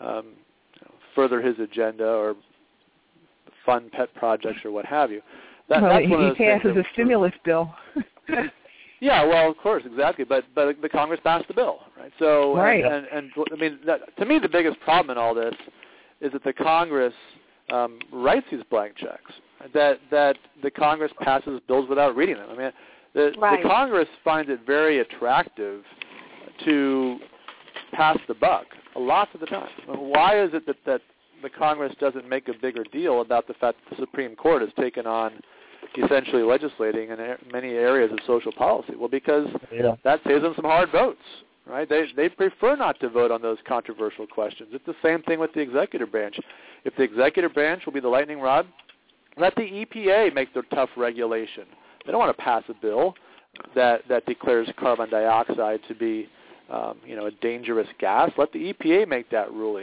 further his agenda or fund pet projects or what have you? He passes a stimulus bill. Yeah, well, of course, exactly. But the Congress passed the bill, right? So, right. And I mean, to me, the biggest problem in all this is that the Congress writes these blank checks. That the Congress passes bills without reading them. I mean, the Congress finds it very attractive to pass the buck a lot of the time. Why is it that the Congress doesn't make a bigger deal about the fact that the Supreme Court has taken on essentially legislating in many areas of social policy? Well, because that saves them some hard votes, right? They prefer not to vote on those controversial questions. It's the same thing with the executive branch. If the executive branch will be the lightning rod, let the EPA make their tough regulation. They don't want to pass a bill that declares carbon dioxide to be a dangerous gas. Let the EPA make that ruling.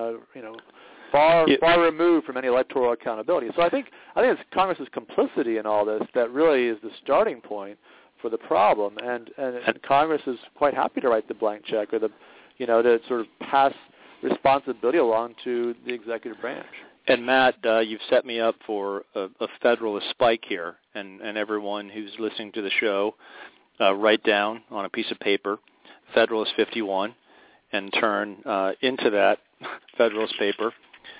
Far removed from any electoral accountability. So I think it's Congress's complicity in all this that really is the starting point for the problem, and Congress is quite happy to write the blank check or to sort of pass responsibility along to the executive branch. And Matt, you've set me up for a Federalist spike here, and everyone who's listening to the show, write down on a piece of paper Federalist 51 and turn into that Federalist paper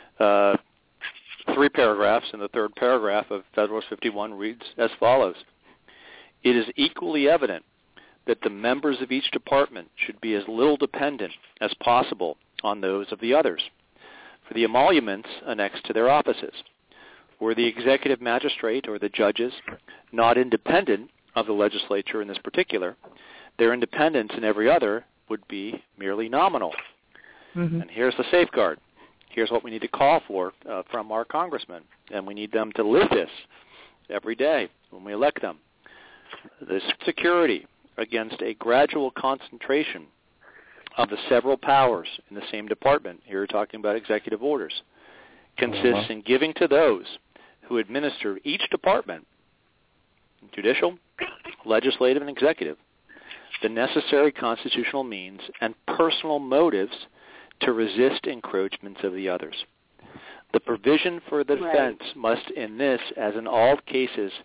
3 paragraphs, and the third paragraph of Federalist 51 reads as follows. It is equally evident that the members of each department should be as little dependent as possible on those of the others, for the emoluments annexed to their offices. Were the executive magistrate or the judges not independent of the legislature in this particular, their independence in every other would be merely nominal. Mm-hmm. And here's the safeguard. Here's what we need to call for from our congressmen, and we need them to live this every day when we elect them. The security against a gradual concentration of the several powers in the same department, here we're talking about executive orders, consists in giving to those who administer each department, judicial, legislative, and executive, the necessary constitutional means and personal motives to resist encroachments of the others. The provision for the defense must in this, as in all cases,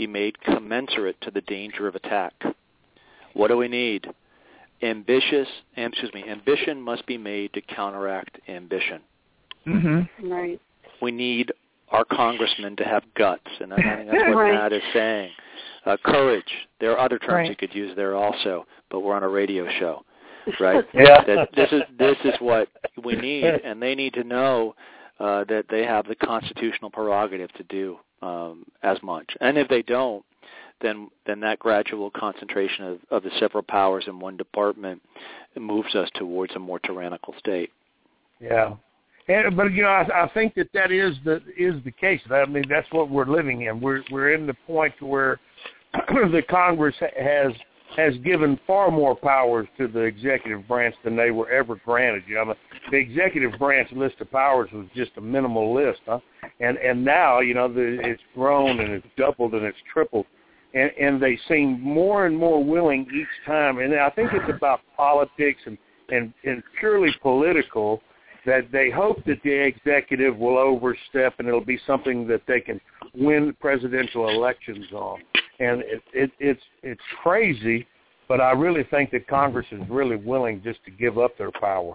be made commensurate to the danger of attack. What do we need? Ambition must be made to counteract ambition. Mm-hmm. Right. We need our congressmen to have guts, and I think that's what right. Matt is saying. Courage. There are other terms you could use there also, but we're on a radio show, right? Yeah. This is what we need, and they need to know that they have the constitutional prerogative to do as much. And if they don't, then that gradual concentration of the several powers in one department moves us towards a more tyrannical state. Yeah. But I think that is the case. I mean, that's what we're living in. We're in the point where the Congress has given far more powers to the executive branch than they were ever granted. The executive branch list of powers was just a minimal list, and now it's grown and it's doubled and it's tripled, and they seem more and more willing each time. And I think it's about politics and purely political, that they hope that the executive will overstep and it'll be something that they can win presidential elections on. And it's crazy, but I really think that Congress is really willing just to give up their power.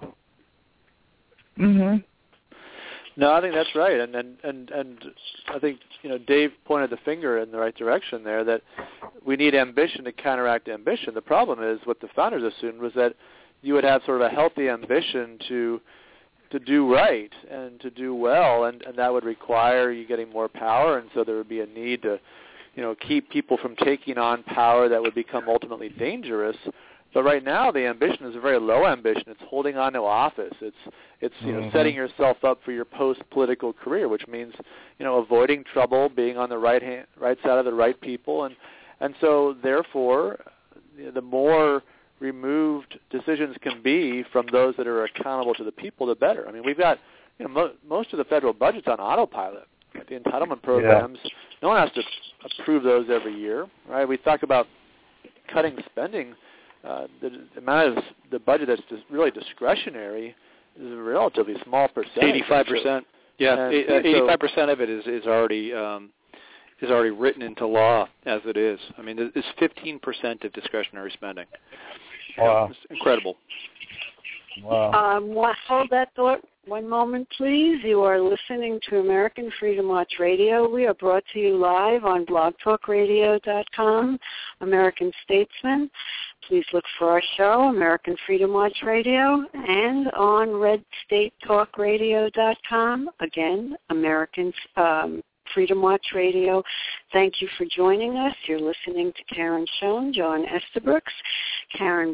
Mhm. No, I think that's right, and I think Dave pointed the finger in the right direction there, that we need ambition to counteract ambition. The problem is what the founders assumed was that you would have sort of a healthy ambition to do right and to do well, and that would require you getting more power, and so there would be a need to keep people from taking on power that would become ultimately dangerous. But right now the ambition is a very low ambition. It's holding on to office. It's setting yourself up for your post-political career, which means avoiding trouble, being on the right side of the right people, and so therefore the more removed decisions can be from those that are accountable to the people, the better. I mean, we've got most of the federal budget's on autopilot. The entitlement programs, no one has to approve those every year, right? We talk about cutting spending. The amount of the budget that's just really discretionary is a relatively small percentage. 85%. Yeah, 85% of it is already written into law as it is. I mean, it's 15% of discretionary spending. Wow. It's incredible. Wow. Hold that thought one moment, please. You are listening to American Freedom Watch Radio. We are brought to you live on blogtalkradio.com, American Statesman. Please look for our show, American Freedom Watch Radio, and on redstatetalkradio.com, again, American Freedom Watch Radio. Thank you for joining us. You're listening to Karen Schoen, John Estabrooks, Karen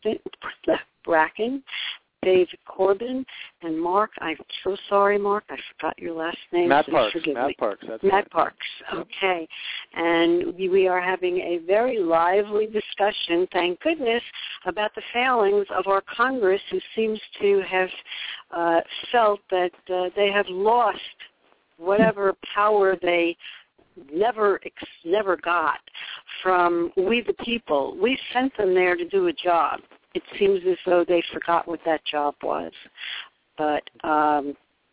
Bracken, David Corbin, and Mark. I'm so sorry, Mark. I forgot your last name. Matt Please Parks. forgive Matt me. Parks. That's Matt right. Parks. Okay. And we are having a very lively discussion, thank goodness, about the failings of our Congress, who seems to have felt that they have lost whatever power they never got from we the people. We sent them there to do a job. It seems as though they forgot what that job was. But I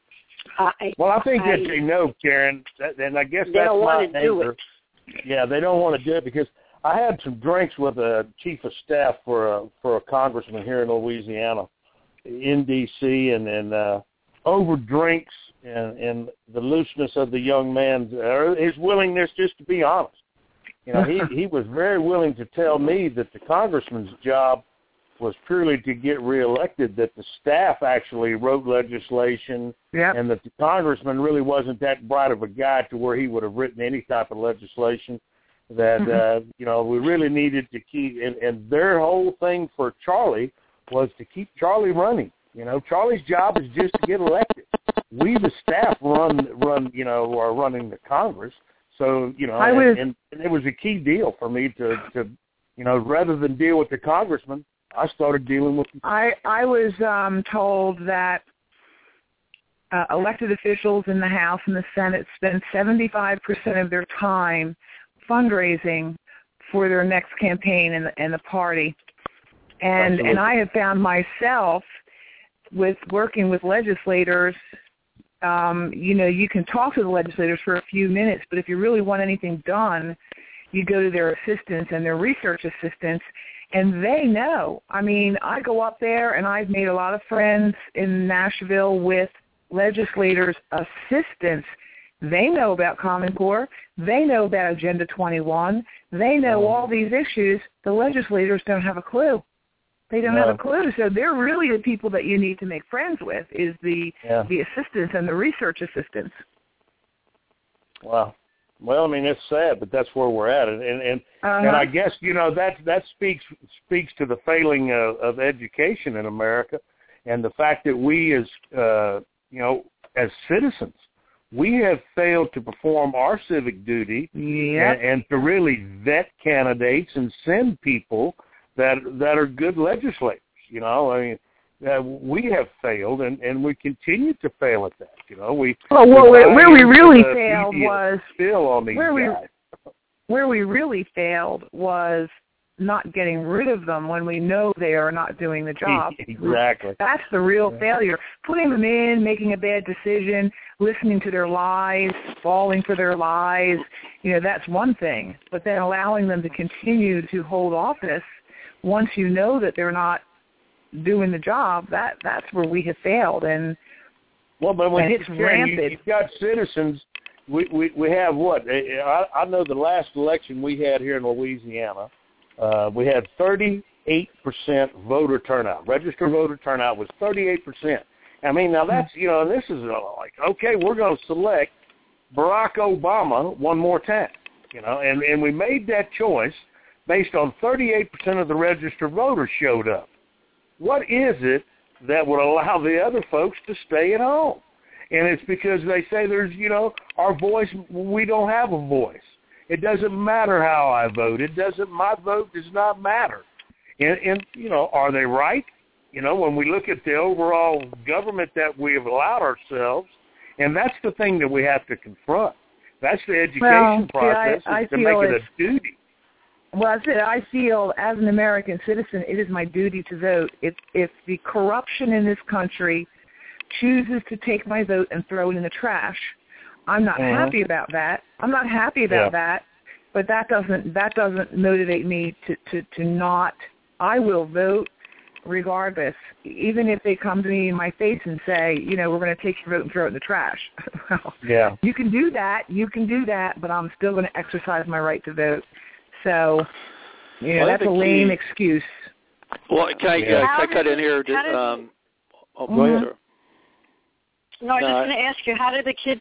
think that they know, Karen, and I guess they that's don't want my to do anger. it. Yeah, they don't want to do it because I had some drinks with a chief of staff for a congressman here in Louisiana, in D.C., and over drinks and the looseness of the young man, his willingness just to be honest. He was very willing to tell me that the congressman's job was purely to get reelected, that the staff actually wrote legislation, and that the congressman really wasn't that bright of a guy to where he would have written any type of legislation, that, we really needed to keep, and their whole thing for Charlie was to keep Charlie running. Charlie's job is just to get elected. We, the staff, are running the Congress. So, and it was a key deal for me to rather than deal with the congressman, I started dealing with them. I was told that elected officials in the House and the Senate spend 75% of their time fundraising for their next campaign in the party. And I have found myself with working with legislators, you can talk to the legislators for a few minutes, but if you really want anything done, you go to their assistants and their research assistants, and they know. I mean, I go up there, and I've made a lot of friends in Nashville with legislators' assistants. They know about Common Core. They know about Agenda 21. They know all these issues. The legislators don't have a clue. They don't have a clue. So they're really the people that you need to make friends with, is the assistants and the research assistants. Wow. Well, I mean, it's sad, but that's where we're at, and I guess that speaks to the failing of education in America, and the fact that we as as citizens, we have failed to perform our civic duty and to really vet candidates and send people that are good legislators. I mean, we have failed, and we continue to fail at that. Where we really failed was where we really failed was not getting rid of them when we know they are not doing the job. Exactly. That's the real failure. Putting them in, making a bad decision, listening to their lies, falling for their lies, that's one thing. But then allowing them to continue to hold office once you know that they're not doing the job, that's where we have failed. And when it's rampant. You've got citizens. We have what? I know the last election we had here in Louisiana, we had 38% voter turnout. Registered voter turnout was 38%. I mean, now that's, this is like, okay, we're going to select Barack Obama one more time, and we made that choice based on 38% of the registered voters showed up. What is it that would allow the other folks to stay at home? And it's because they say there's, our voice, we don't have a voice. It doesn't matter how I vote. My vote does not matter. And are they right? When we look at the overall government that we have allowed ourselves, and that's the thing that we have to confront. That's the education process, to make it a duty. Well, I feel as an American citizen, it is my duty to vote. If the corruption in this country chooses to take my vote and throw it in the trash, I'm not happy about that. But that doesn't motivate me to not. I will vote regardless, even if they come to me in my face and say, we're going to take your vote and throw it in the trash. Well, you can do that, but I'm still going to exercise my right to vote. So, that's a lame excuse. Well, can I cut in here? Go ahead. No, I was just going to ask you, how do the kids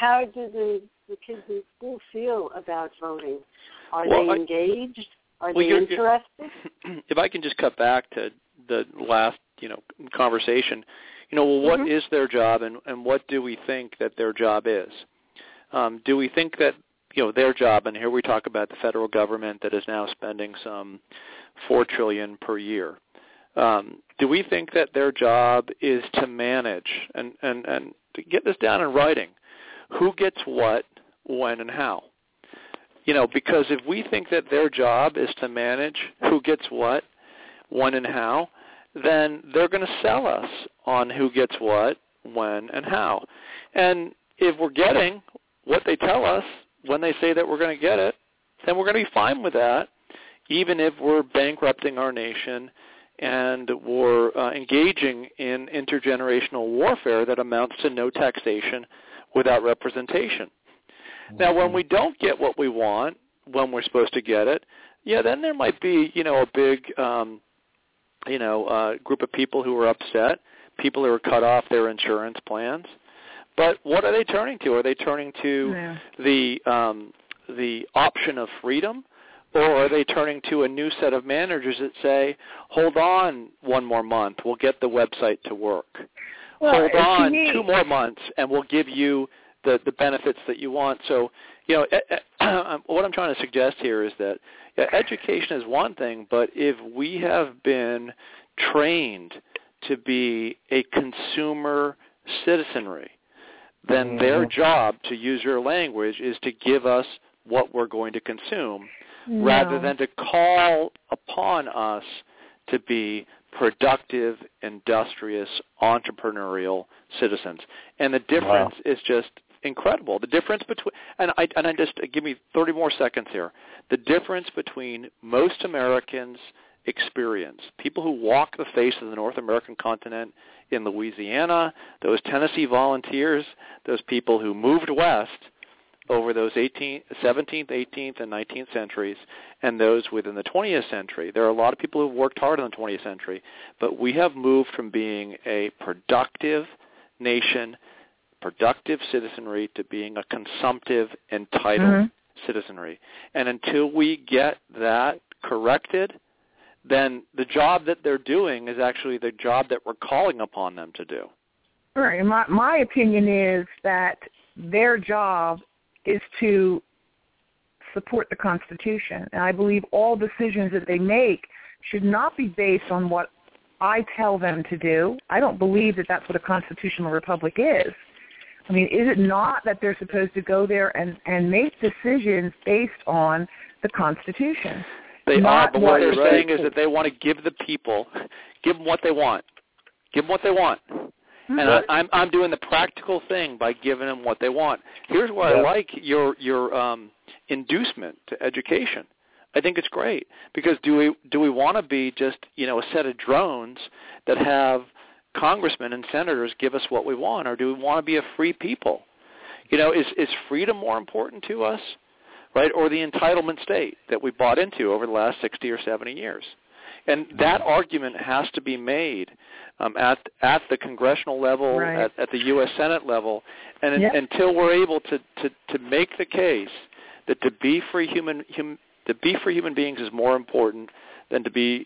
in school feel about voting? Are they engaged? Are they interested? If I can just cut back to the last, conversation, what is their job, and what do we think that their job is? Do we think that their job, and here we talk about the federal government that is now spending some $4 trillion per year. Do we think that their job is to manage and to get this down in writing, who gets what, when, and how? Because if we think that their job is to manage who gets what, when, and how, then they're going to sell us on who gets what, when, and how. And if we're getting what they tell us when they say that we're going to get it, then we're going to be fine with that, even if we're bankrupting our nation and we're engaging in intergenerational warfare that amounts to no taxation without representation. Now, when we don't get what we want, when we're supposed to get it, then there might be, a big, group of people who are upset, people who are cut off their insurance plans. But what are they turning to? Are they turning to the option of freedom, or are they turning to a new set of managers that say, hold on one more month, we'll get the website to work. Hold on 2 more months, and we'll give you the benefits that you want. So, what I'm trying to suggest here is that education is one thing, but if we have been trained to be a consumer citizenry, then their job, to use your language, is to give us what we're going to consume rather than to call upon us to be productive, industrious, entrepreneurial citizens. And the difference is just incredible. The difference between and I just give me 30 more seconds here. The difference between most Americans' experience, people who walk the face of the North American continent in Louisiana, those Tennessee volunteers, those people who moved west over those 17th, 18th, and 19th centuries, and those within the 20th century. There are a lot of people who worked hard in the 20th century, but we have moved from being a productive nation, productive citizenry, to being a consumptive, entitled citizenry. And until we get that corrected, then the job that they're doing is actually the job that we're calling upon them to do. All right. My opinion is that their job is to support the Constitution. And I believe all decisions that they make should not be based on what I tell them to do. I don't believe that that's what a constitutional republic is. I mean, is it not that they're supposed to go there and make decisions based on the Constitution? They are, but what they're saying is that they want to give the people, give them what they want. Give them what they want. And I'm doing the practical thing by giving them what they want. Here's where I like your inducement to education. I think it's great, because do we want to be just a set of drones that have congressmen and senators give us what we want, or do we want to be a free people? Is freedom more important to us, right, or the entitlement state that we bought into over the last 60 or 70 years? And that argument has to be made at the congressional level, right, at the U.S. Senate level, and until we're able to make the case that to be free human beings is more important than to be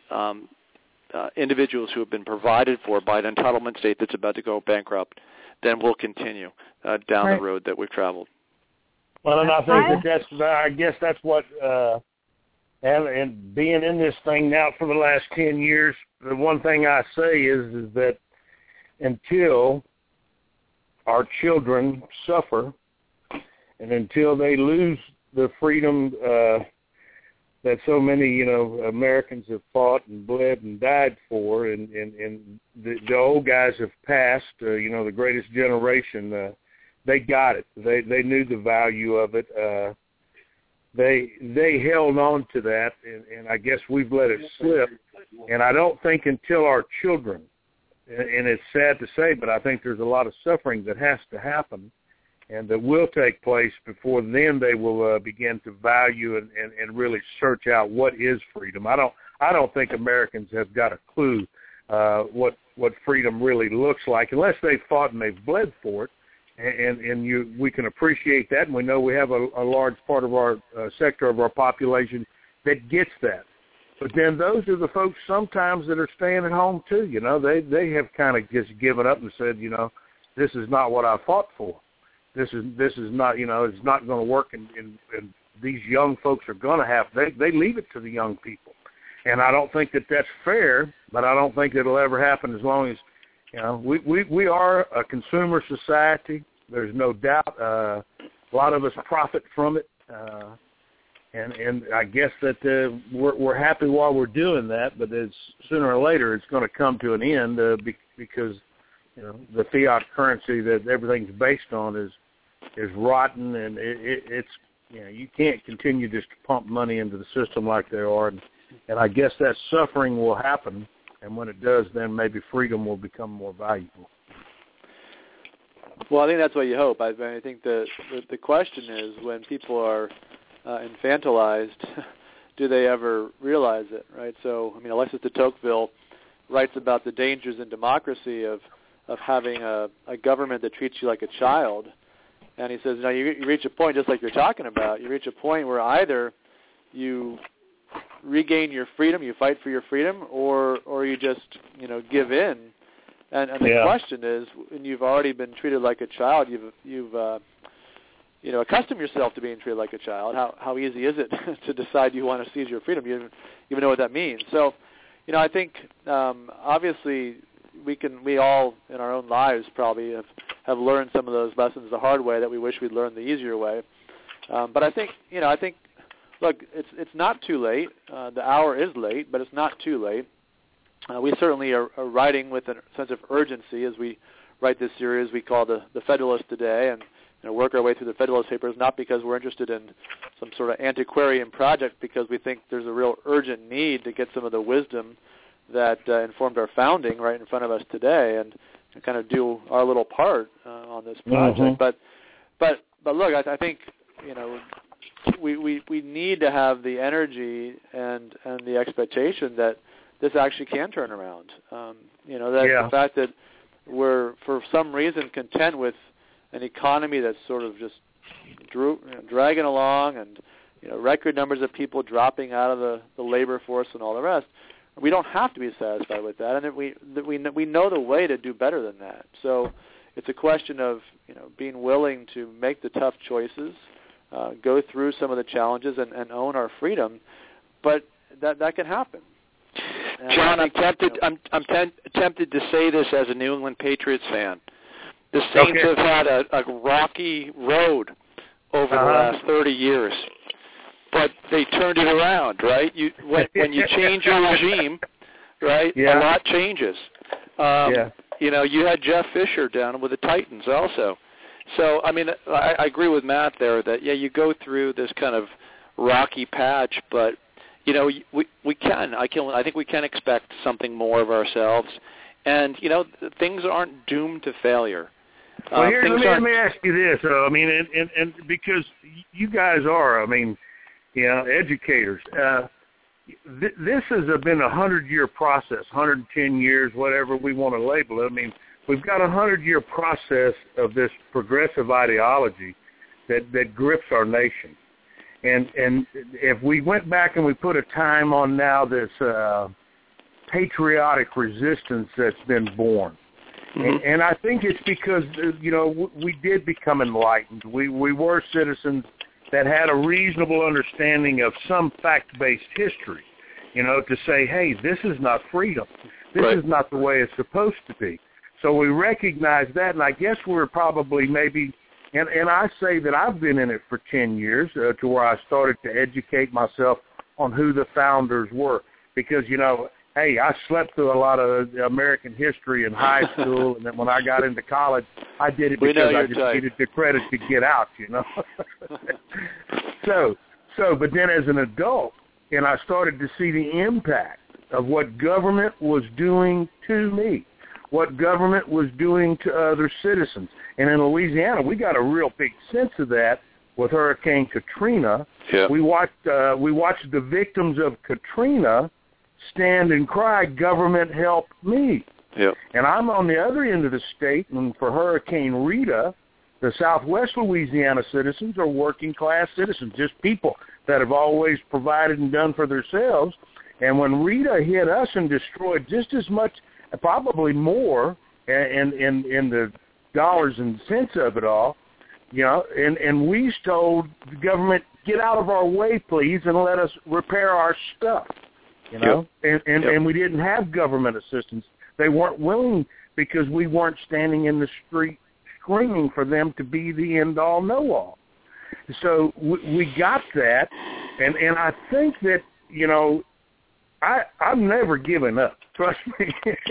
individuals who have been provided for by an entitlement state that's about to go bankrupt, then we'll continue down the road that we've traveled. Well, and I think I guess that's what. And being in this thing now for the last 10 years, the one thing I say is that until our children suffer and until they lose the freedom that so many, Americans have fought and bled and died for, and the old guys have passed, the greatest generation, they got it. They knew the value of it. They held on to that, and I guess we've let it slip. And I don't think until our children, and it's sad to say, but I think there's a lot of suffering that has to happen and that will take place before then they will begin to value and really search out what is freedom. I don't think Americans have got a clue what freedom really looks like unless they've fought and they've bled for it. And we can appreciate that, and we know we have a large part of our sector of our population that gets that. But then those are the folks sometimes that are staying at home too. They have kind of just given up and said, this is not what I fought for. This is not, it's not going to work. And these young folks are going to have. They leave it to the young people, and I don't think that that's fair. But I don't think it'll ever happen as long as. We are a consumer society. There's no doubt. A lot of us profit from it, and I guess that we're happy while we're doing that. But sooner or later, it's going to come to an end because the fiat currency that everything's based on is rotten, and it's you can't continue just to pump money into the system like they are, and I guess that suffering will happen. And when it does, then maybe freedom will become more valuable. Well, I think that's what you hope. I think the question is, when people are infantilized, do they ever realize it, right? So, Alexis de Tocqueville writes about the dangers in democracy of having a government that treats you like a child. And he says, you reach a point, just like you're talking about, you reach a point where either you regain your freedom, you fight for your freedom, or you just give in. And the question is, when you've already been treated like a child, you've accustomed yourself to being treated like a child. How easy is it to decide you want to seize your freedom? You even know what that means. So, I think obviously we all in our own lives probably have learned some of those lessons the hard way that we wish we'd learned the easier way. But I think look, it's not too late. The hour is late, but it's not too late. We certainly are writing with a sense of urgency as we write this series we call the Federalist Today, and work our way through the Federalist Papers, not because we're interested in some sort of antiquarian project, because we think there's a real urgent need to get some of the wisdom that informed our founding right in front of us today, and kind of do our little part on this project. But look, I think we need to have the energy and the expectation that this actually can turn around. The fact that we're for some reason content with an economy that's sort of just dragging along, and record numbers of people dropping out of the labor force and all the rest. We don't have to be satisfied with that, and we know the way to do better than that. So it's a question of being willing to make the tough choices, go through some of the challenges, and own our freedom. But that can happen. And John, I'm tempted to say this as a New England Patriots fan. The Saints have had a rocky road over the last 30 years, but they turned it around, right? When you change your regime, right, a lot changes. You had Jeff Fisher down with the Titans also. So, I mean, I agree with Matt there that, you go through this kind of rocky patch, but, we can. I think we can expect something more of ourselves. And, things aren't doomed to failure. Well, here, let me ask you this. And because you guys are, educators. This has been a 100-year process, 110 years, whatever we want to label it. We've got a 100-year process of this progressive ideology that grips our nation. And if we went back and we put a time on now this patriotic resistance that's been born, and I think it's because, we did become enlightened. We were citizens that had a reasonable understanding of some fact-based history, to say, hey, this is not freedom. This is not the way it's supposed to be. So we recognize that, and I guess we're probably maybe, and I say that I've been in it for 10 years to where I started to educate myself on who the founders were. Because, hey, I slept through a lot of American history in high school, and then when I got into college, I did it because I just needed the credit to get out, But then as an adult, and I started to see the impact of what government was doing to me, what government was doing to other citizens. And in Louisiana, we got a real big sense of that with Hurricane Katrina. Yeah. We watched the victims of Katrina stand and cry, government help me. Yep. And I'm on the other end of the state, and for Hurricane Rita, the Southwest Louisiana citizens are working-class citizens, just people that have always provided and done for themselves. And when Rita hit us and destroyed just as much, probably more, in the dollars and cents of it all, and we told the government, get out of our way, please, and let us repair our stuff. And we didn't have government assistance. They weren't willing because we weren't standing in the street screaming for them to be the end-all, know-all. So we got that, and I think that, I've never given up. Trust me.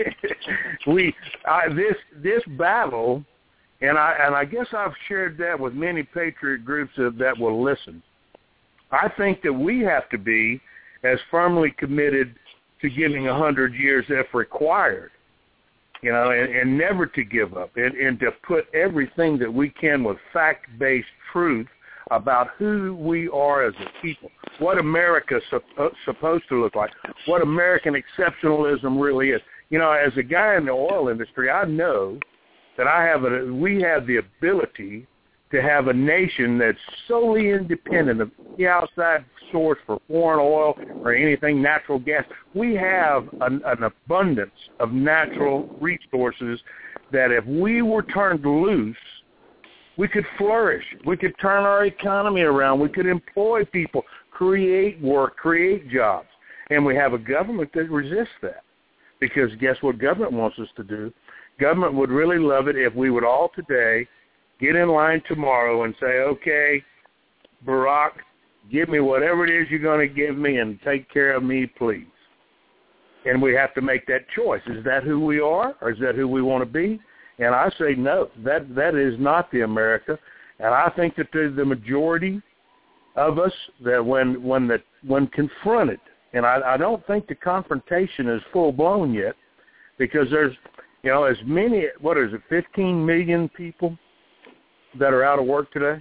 This battle, and I guess I've shared that with many patriot groups that will listen. I think that we have to be as firmly committed to giving 100 years if required, and never to give up, and to put everything that we can with fact-based truth about who we are as a people, what America's supposed to look like, what American exceptionalism really is. As a guy in the oil industry, I know that we have the ability to have a nation that's solely independent of the outside source for foreign oil or anything, natural gas. We have an abundance of natural resources that if we were turned loose, we could flourish. We could turn our economy around. We could employ people, create work, create jobs. And we have a government that resists that. Because guess what government wants us to do? Government would really love it if we would all today get in line tomorrow and say, okay, Barack, give me whatever it is you're going to give me and take care of me, please. And we have to make that choice. Is that who we are, or is that who we want to be? And I say no, that is not the America. And I think that the majority of us, that when confronted, and I don't think the confrontation is full blown yet, because there's, as many, 15 million people that are out of work today,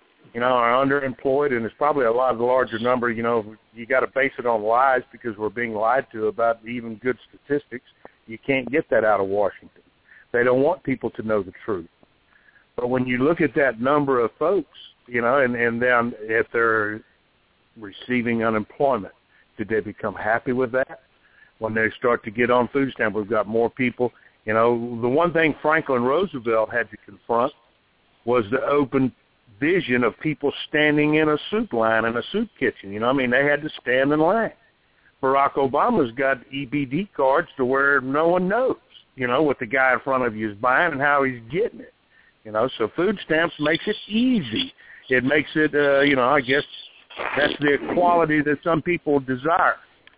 are underemployed, and it's probably a lot larger number. You got to base it on lies, because we're being lied to about even good statistics. You can't get that out of Washington. They don't want people to know the truth. But when you look at that number of folks, and then if they're receiving unemployment, did they become happy with that? When they start to get on food stamps, we've got more people. The one thing Franklin Roosevelt had to confront was the open vision of people standing in a soup line in a soup kitchen. They had to stand in line. Barack Obama's got EBD cards to where no one knows, what the guy in front of you is buying and how he's getting it. So food stamps makes it easy. It makes it, I guess that's the equality that some people desire.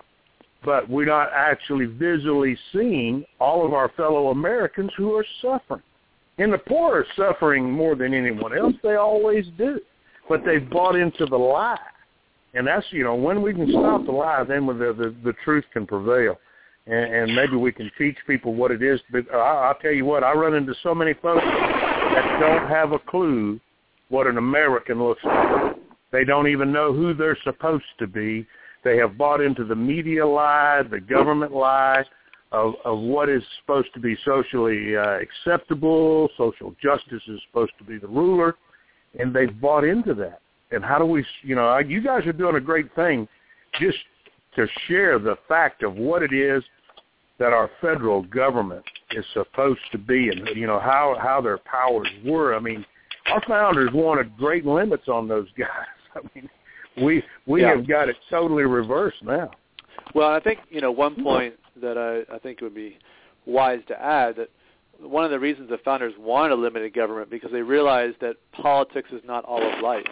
But we're not actually visually seeing all of our fellow Americans who are suffering. And the poor are suffering more than anyone else. They always do. But they've bought into the lie. And that's, when we can stop the lie, then the truth can prevail. And maybe we can teach people what it is. But I'll tell you what, I run into so many folks that don't have a clue what an American looks like. They don't even know who they're supposed to be. They have bought into the media lie, the government lie, of what is supposed to be socially acceptable. Social justice is supposed to be the ruler, and they've bought into that. And how do we, you guys are doing a great thing just to share the fact of what it is that our federal government is supposed to be, and, how their powers were. Our founders wanted great limits on those guys. We have got it totally reversed now. Well, I think, one point that I think it would be wise to add, that one of the reasons the founders wanted a limited government, because they realized that politics is not all of life.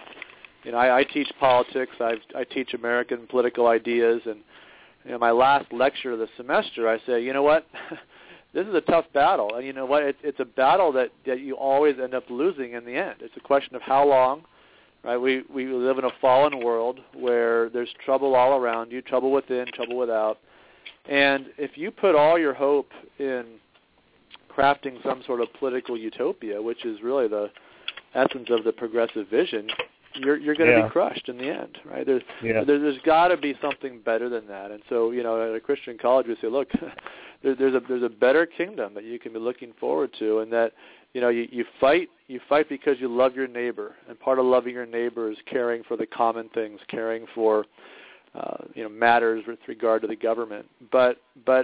I teach politics. I teach American political ideas, and in my last lecture of the semester, I say, what, this is a tough battle, and you know what, it's a battle that you always end up losing in the end. It's a question of how long. Right, we live in a fallen world where there's trouble all around you, trouble within, trouble without. And if you put all your hope in crafting some sort of political utopia, which is really the essence of the progressive vision, you're going to be crushed in the end, right? There's got to be something better than that. And so, at a Christian college, we say, look, there's a better kingdom that you can be looking forward to, and that you fight because you love your neighbor, and part of loving your neighbor is caring for the common things, caring for matters with regard to the government. But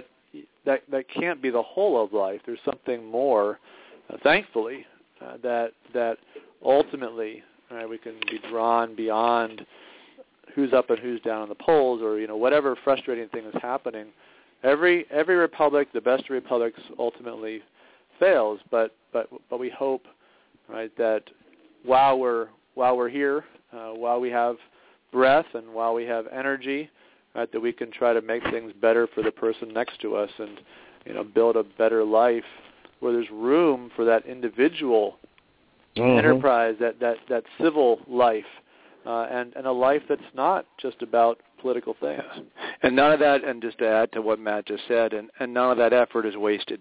that can't be the whole of life. There's something more, thankfully, that ultimately we can be drawn beyond who's up and who's down on the polls, or whatever frustrating thing is happening. Every republic, the best republics, ultimately fails, but we hope, right, that while we're here, while we have breath and while we have energy, right, that we can try to make things better for the person next to us, and build a better life where there's room for that individual enterprise, that civil life, and a life that's not just about political things. And none of that, and just to add to what Matt just said, and none of that effort is wasted.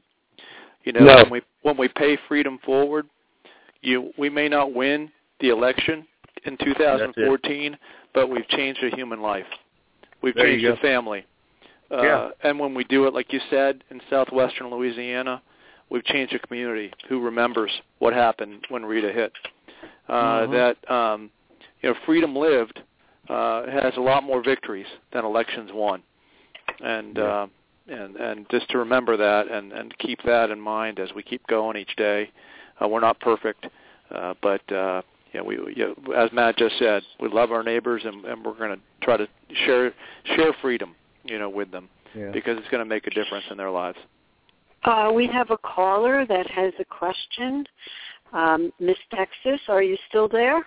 When we pay freedom forward, we may not win the election in 2014, but we've changed a human life. We've changed a family. And when we do it, like you said, in southwestern Louisiana, we've changed a community who remembers what happened when Rita hit. Freedom lived has a lot more victories than elections won. And just to remember that and keep that in mind as we keep going each day. We're not perfect, but as Matt just said, we love our neighbors, and we're going to try to share freedom, with them, because it's going to make a difference in their lives. We have a caller that has a question. Miss Texas, are you still there?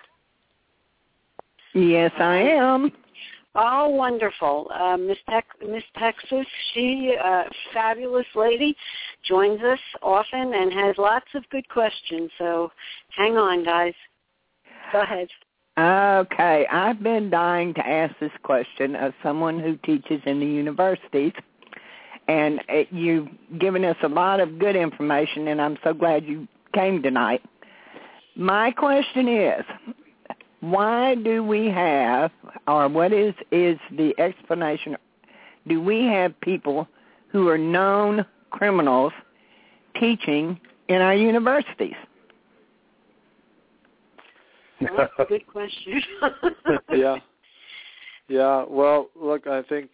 Yes, I am. Oh, wonderful. Miss Texas, she, fabulous lady, joins us often and has lots of good questions. So hang on, guys. Go ahead. Okay, I've been dying to ask this question of someone who teaches in the universities, and you've given us a lot of good information, and I'm so glad you came tonight. My question is, why do we have, or what is the explanation, do we have people who are known criminals teaching in our universities? Well, that's a good question. Yeah. Well, look, I think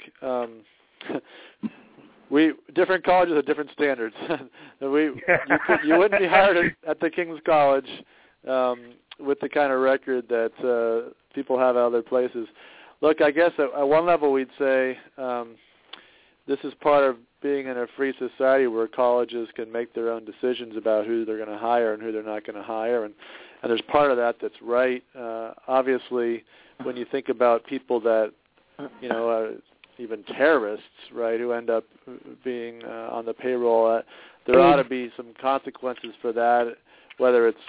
different colleges have different standards. You wouldn't be hired at the King's College with the kind of record that people have at other places. Look, I guess at one level we'd say this is part of being in a free society where colleges can make their own decisions about who they're going to hire and who they're not going to hire, and there's part of that that's right. Obviously, when you think about people that, even terrorists, right, who end up being on the payroll, there ought to be some consequences for that, whether it's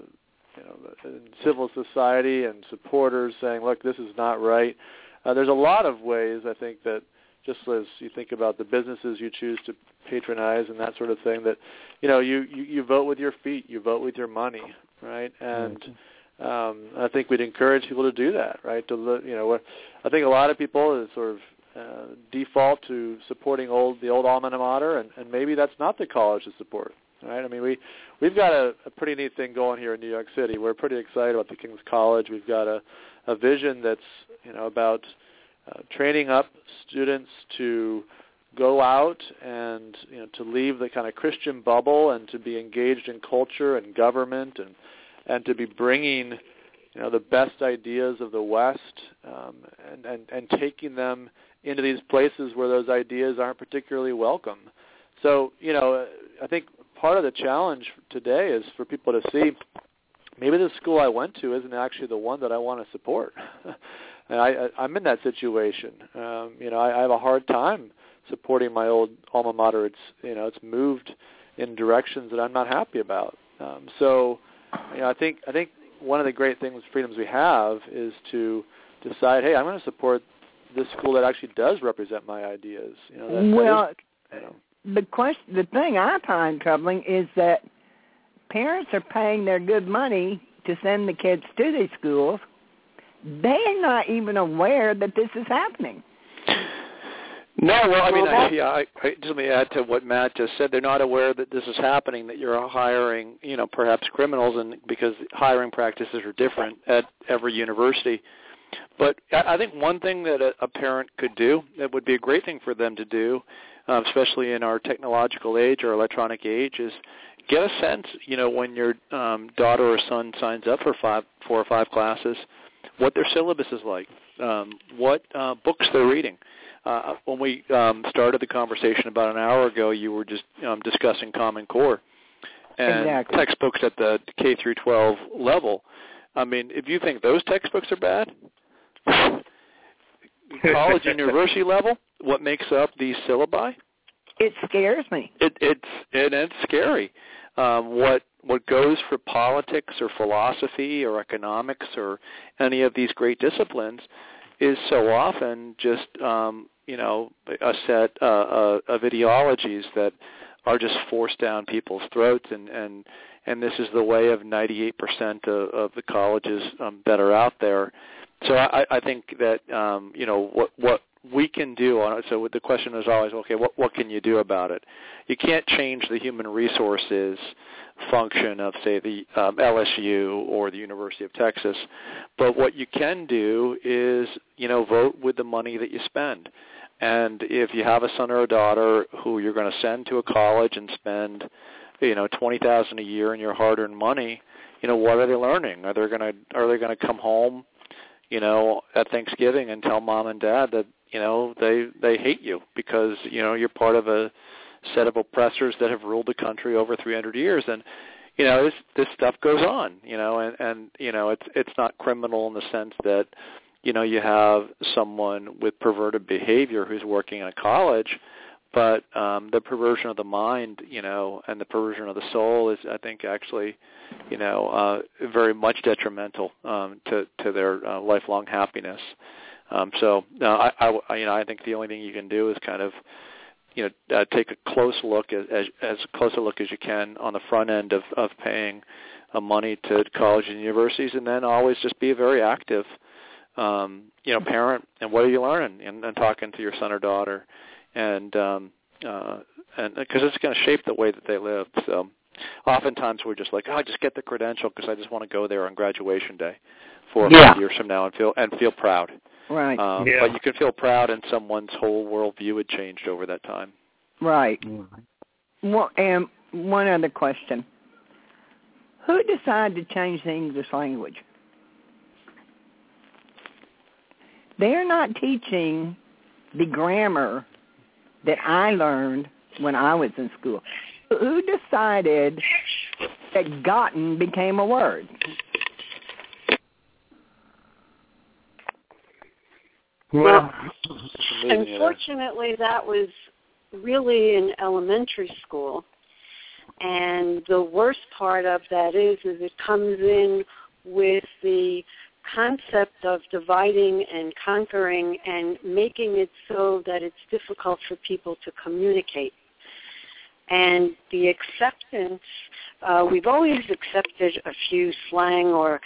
in civil society and supporters saying, look, this is not right. There's a lot of ways, I think, that just as you think about the businesses you choose to patronize and that sort of thing, that, you vote with your feet, you vote with your money, right? And I think we'd encourage people to do that, right? I think a lot of people sort of default to supporting the old alma mater, and maybe that's not the college to support, right? I mean, we've got a pretty neat thing going here in New York City. We're pretty excited about the King's College. We've got a vision that's about training up students to go out and to leave the kind of Christian bubble and to be engaged in culture and government and to be bringing the best ideas of the West and taking them into these places where those ideas aren't particularly welcome. So I think part of the challenge today is for people to see maybe the school I went to isn't actually the one that I want to support. And I'm in that situation. I have a hard time supporting my old alma mater. It's moved in directions that I'm not happy about. So I think one of the great freedoms we have is to decide, hey, I'm going to support this school that actually does represent my ideas. The thing I find troubling is that parents are paying their good money to send the kids to these schools. They're not even aware that this is happening. No, well, I mean, I just let me add to what Matt just said. They're not aware that this is happening, that you're hiring, perhaps criminals, and because hiring practices are different at every university. But I think one thing that a parent could do, that would be a great thing for them to do, especially in our technological age or electronic age, is get a sense, when your daughter or son signs up for 4 or 5 classes, what their syllabus is like, what books they're reading. When we started the conversation about an hour ago, you were just discussing Common Core and textbooks at the K through 12 level. I mean, if you think those textbooks are bad, college, university level, what makes up these syllabi? It scares me. It's scary. What goes for politics or philosophy or economics or any of these great disciplines is so often just a set of ideologies that are just forced down people's throats, and this is the way of 98% of the colleges that are out there. So I think that what we can do on it. So the question is always, okay, what can you do about it? You can't change the human resources function of, say, the LSU or the University of Texas, but what you can do is, vote with the money that you spend. And if you have a son or a daughter who you're going to send to a college and spend, $20,000 a year in your hard-earned money, what are they learning? Are they going to come home, at Thanksgiving and tell mom and dad that they hate you because you're part of a set of oppressors that have ruled the country over 300 years, and this stuff goes on, and it's not criminal in the sense that you have someone with perverted behavior who's working in a college, but the perversion of the mind, and the perversion of the soul is, I think, actually, very much detrimental to their lifelong happiness. So I think the only thing you can do is kind of, take a close look, as close a look as you can on the front end of paying money to college and universities, and then always just be a very active, parent. And what are you learning? And talking to your son or daughter, and because it's going to shape the way that they live. So oftentimes we're just like, just get the credential because I just want to go there on graduation day 4 or 5 years from now and feel proud. Right. But you can feel proud, and someone's whole worldview had changed over that time. Right. Well, and one other question. Who decided to change the English language? They're not teaching the grammar that I learned when I was in school. Who decided that gotten became a word? Well, unfortunately, that was really in elementary school. And the worst part of that is it comes in with the concept of dividing and conquering and making it so that it's difficult for people to communicate. And the acceptance, we've always accepted a few slang or,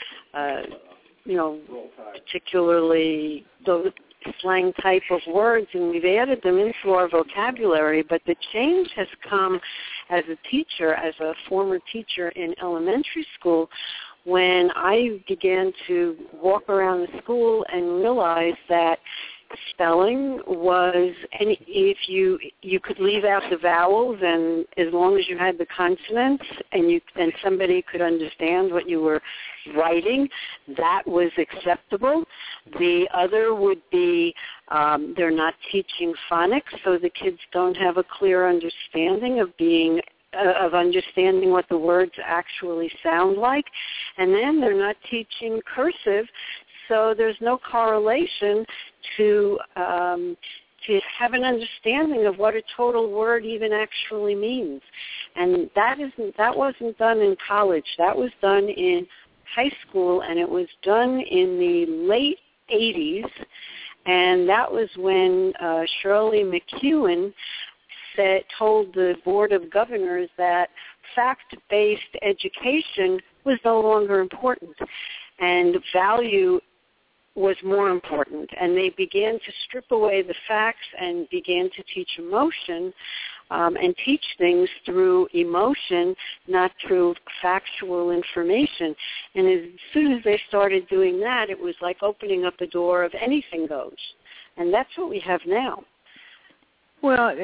particularly those slang type of words, and we've added them into our vocabulary, but the change has come as a teacher, as a former teacher in elementary school, when I began to walk around the school and realize that spelling was, and if you could leave out the vowels, and as long as you had the consonants and somebody could understand what you were writing, that was acceptable. The other would be they're not teaching phonics, so the kids don't have a clear understanding of understanding what the words actually sound like. And then they're not teaching cursive, so there's no correlation to have an understanding of what a total word even actually means. And that wasn't done in college. That was done in high school, and it was done in the late 80s. And that was when Shirley McEwen told the Board of Governors that fact-based education was no longer important, and value was more important. And they began to strip away the facts and began to teach emotion and teach things through emotion, not through factual information. And as soon as they started doing that, it was like opening up a door of anything goes. And that's what we have now. Well,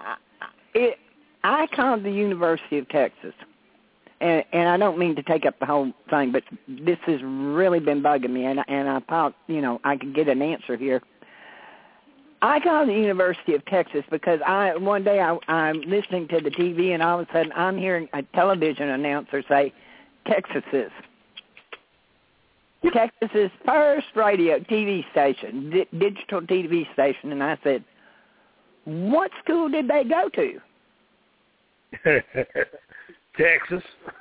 I called the University of Texas, and I don't mean to take up the whole thing, but this has really been bugging me, and I thought, I could get an answer here. I called the University of Texas because one day I'm listening to the TV, and all of a sudden I'm hearing a television announcer say, Texas's first radio TV station, digital TV station, and I said, what school did they go to? Texas.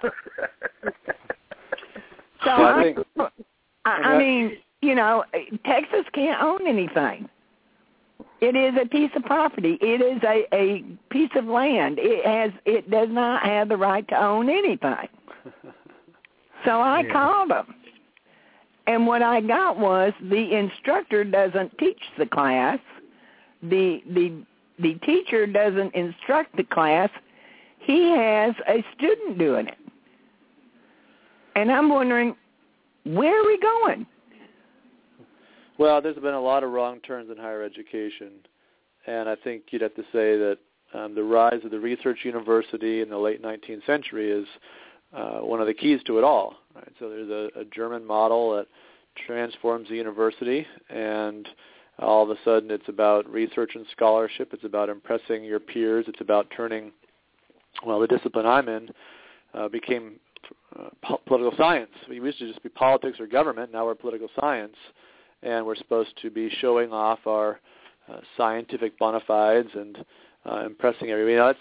So I mean, Texas can't own anything. It is a piece of property. It is a piece of land. It does not have the right to own anything. So I called them. And what I got was the instructor doesn't teach the class. The teacher doesn't instruct the class. He has a student doing it. And I'm wondering, where are we going? Well, there's been a lot of wrong turns in higher education, and I think you'd have to say that the rise of the research university in the late 19th century is one of the keys to it all. Right? So there's a German model that transforms the university, and all of a sudden it's about research and scholarship. It's about impressing your peers. It's about turning, the discipline I'm in became political science. We used to just be politics or government. Now we're political science, and we're supposed to be showing off our scientific bona fides and impressing everybody.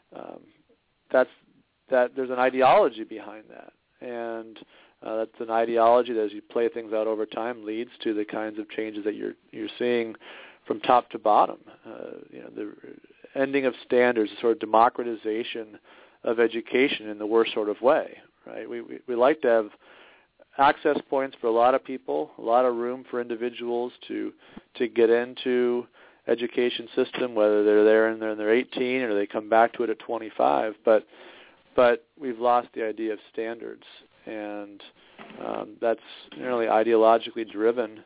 That's there's an ideology behind that, and that's an ideology that, as you play things out over time, leads to the kinds of changes that you're seeing from top to bottom. The ending of standards, the sort of democratization of education in the worst sort of way. Right? We like to have access points for a lot of people, a lot of room for individuals to get into education system, whether they're there and they're 18 or they come back to it at 25. But we've lost the idea of standards, and that's nearly ideologically driven.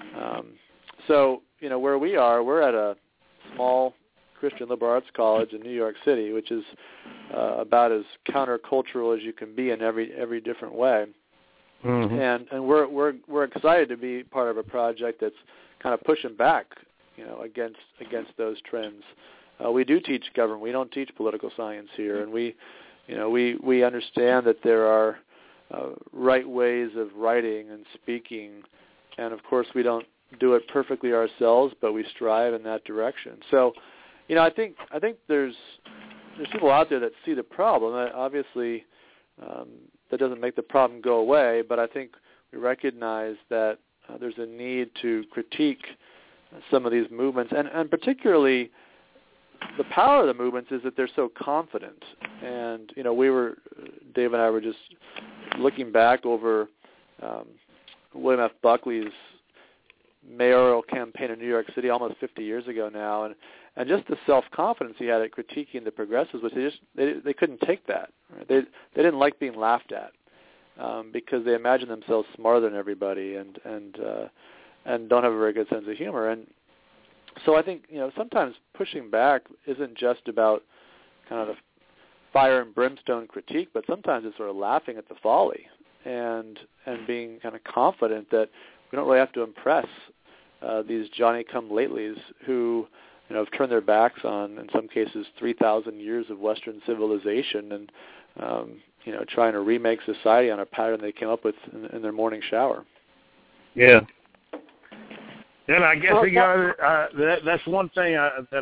So where we are, we're at a small Christian liberal arts college in New York City, which is about as countercultural as you can be in every different way. Mm-hmm. And we're excited to be part of a project that's kind of pushing back, against those trends. We do teach government. We don't teach political science here, and we understand that there are right ways of writing and speaking, and of course we don't do it perfectly ourselves, but we strive in that direction. So, I think there's people out there that see the problem. Obviously, that doesn't make the problem go away, but I think we recognize that there's a need to critique some of these movements, and particularly the power of the movements is that they're so confident. And Dave and I were just looking back over William F. Buckley's mayoral campaign in New York City almost 50 years ago now, and just the self-confidence he had at critiquing the progressives, which they couldn't take that. Right? They didn't like being laughed at because they imagine themselves smarter than everybody and don't have a very good sense of humor. And so I think sometimes pushing back isn't just about kind of the fire and brimstone critique, but sometimes it's sort of laughing at the folly and being kind of confident that we don't really have to impress these Johnny-come-latelys who have turned their backs on, in some cases, 3,000 years of Western civilization and trying to remake society on a pattern they came up with in their morning shower. Yeah. And I guess that's one thing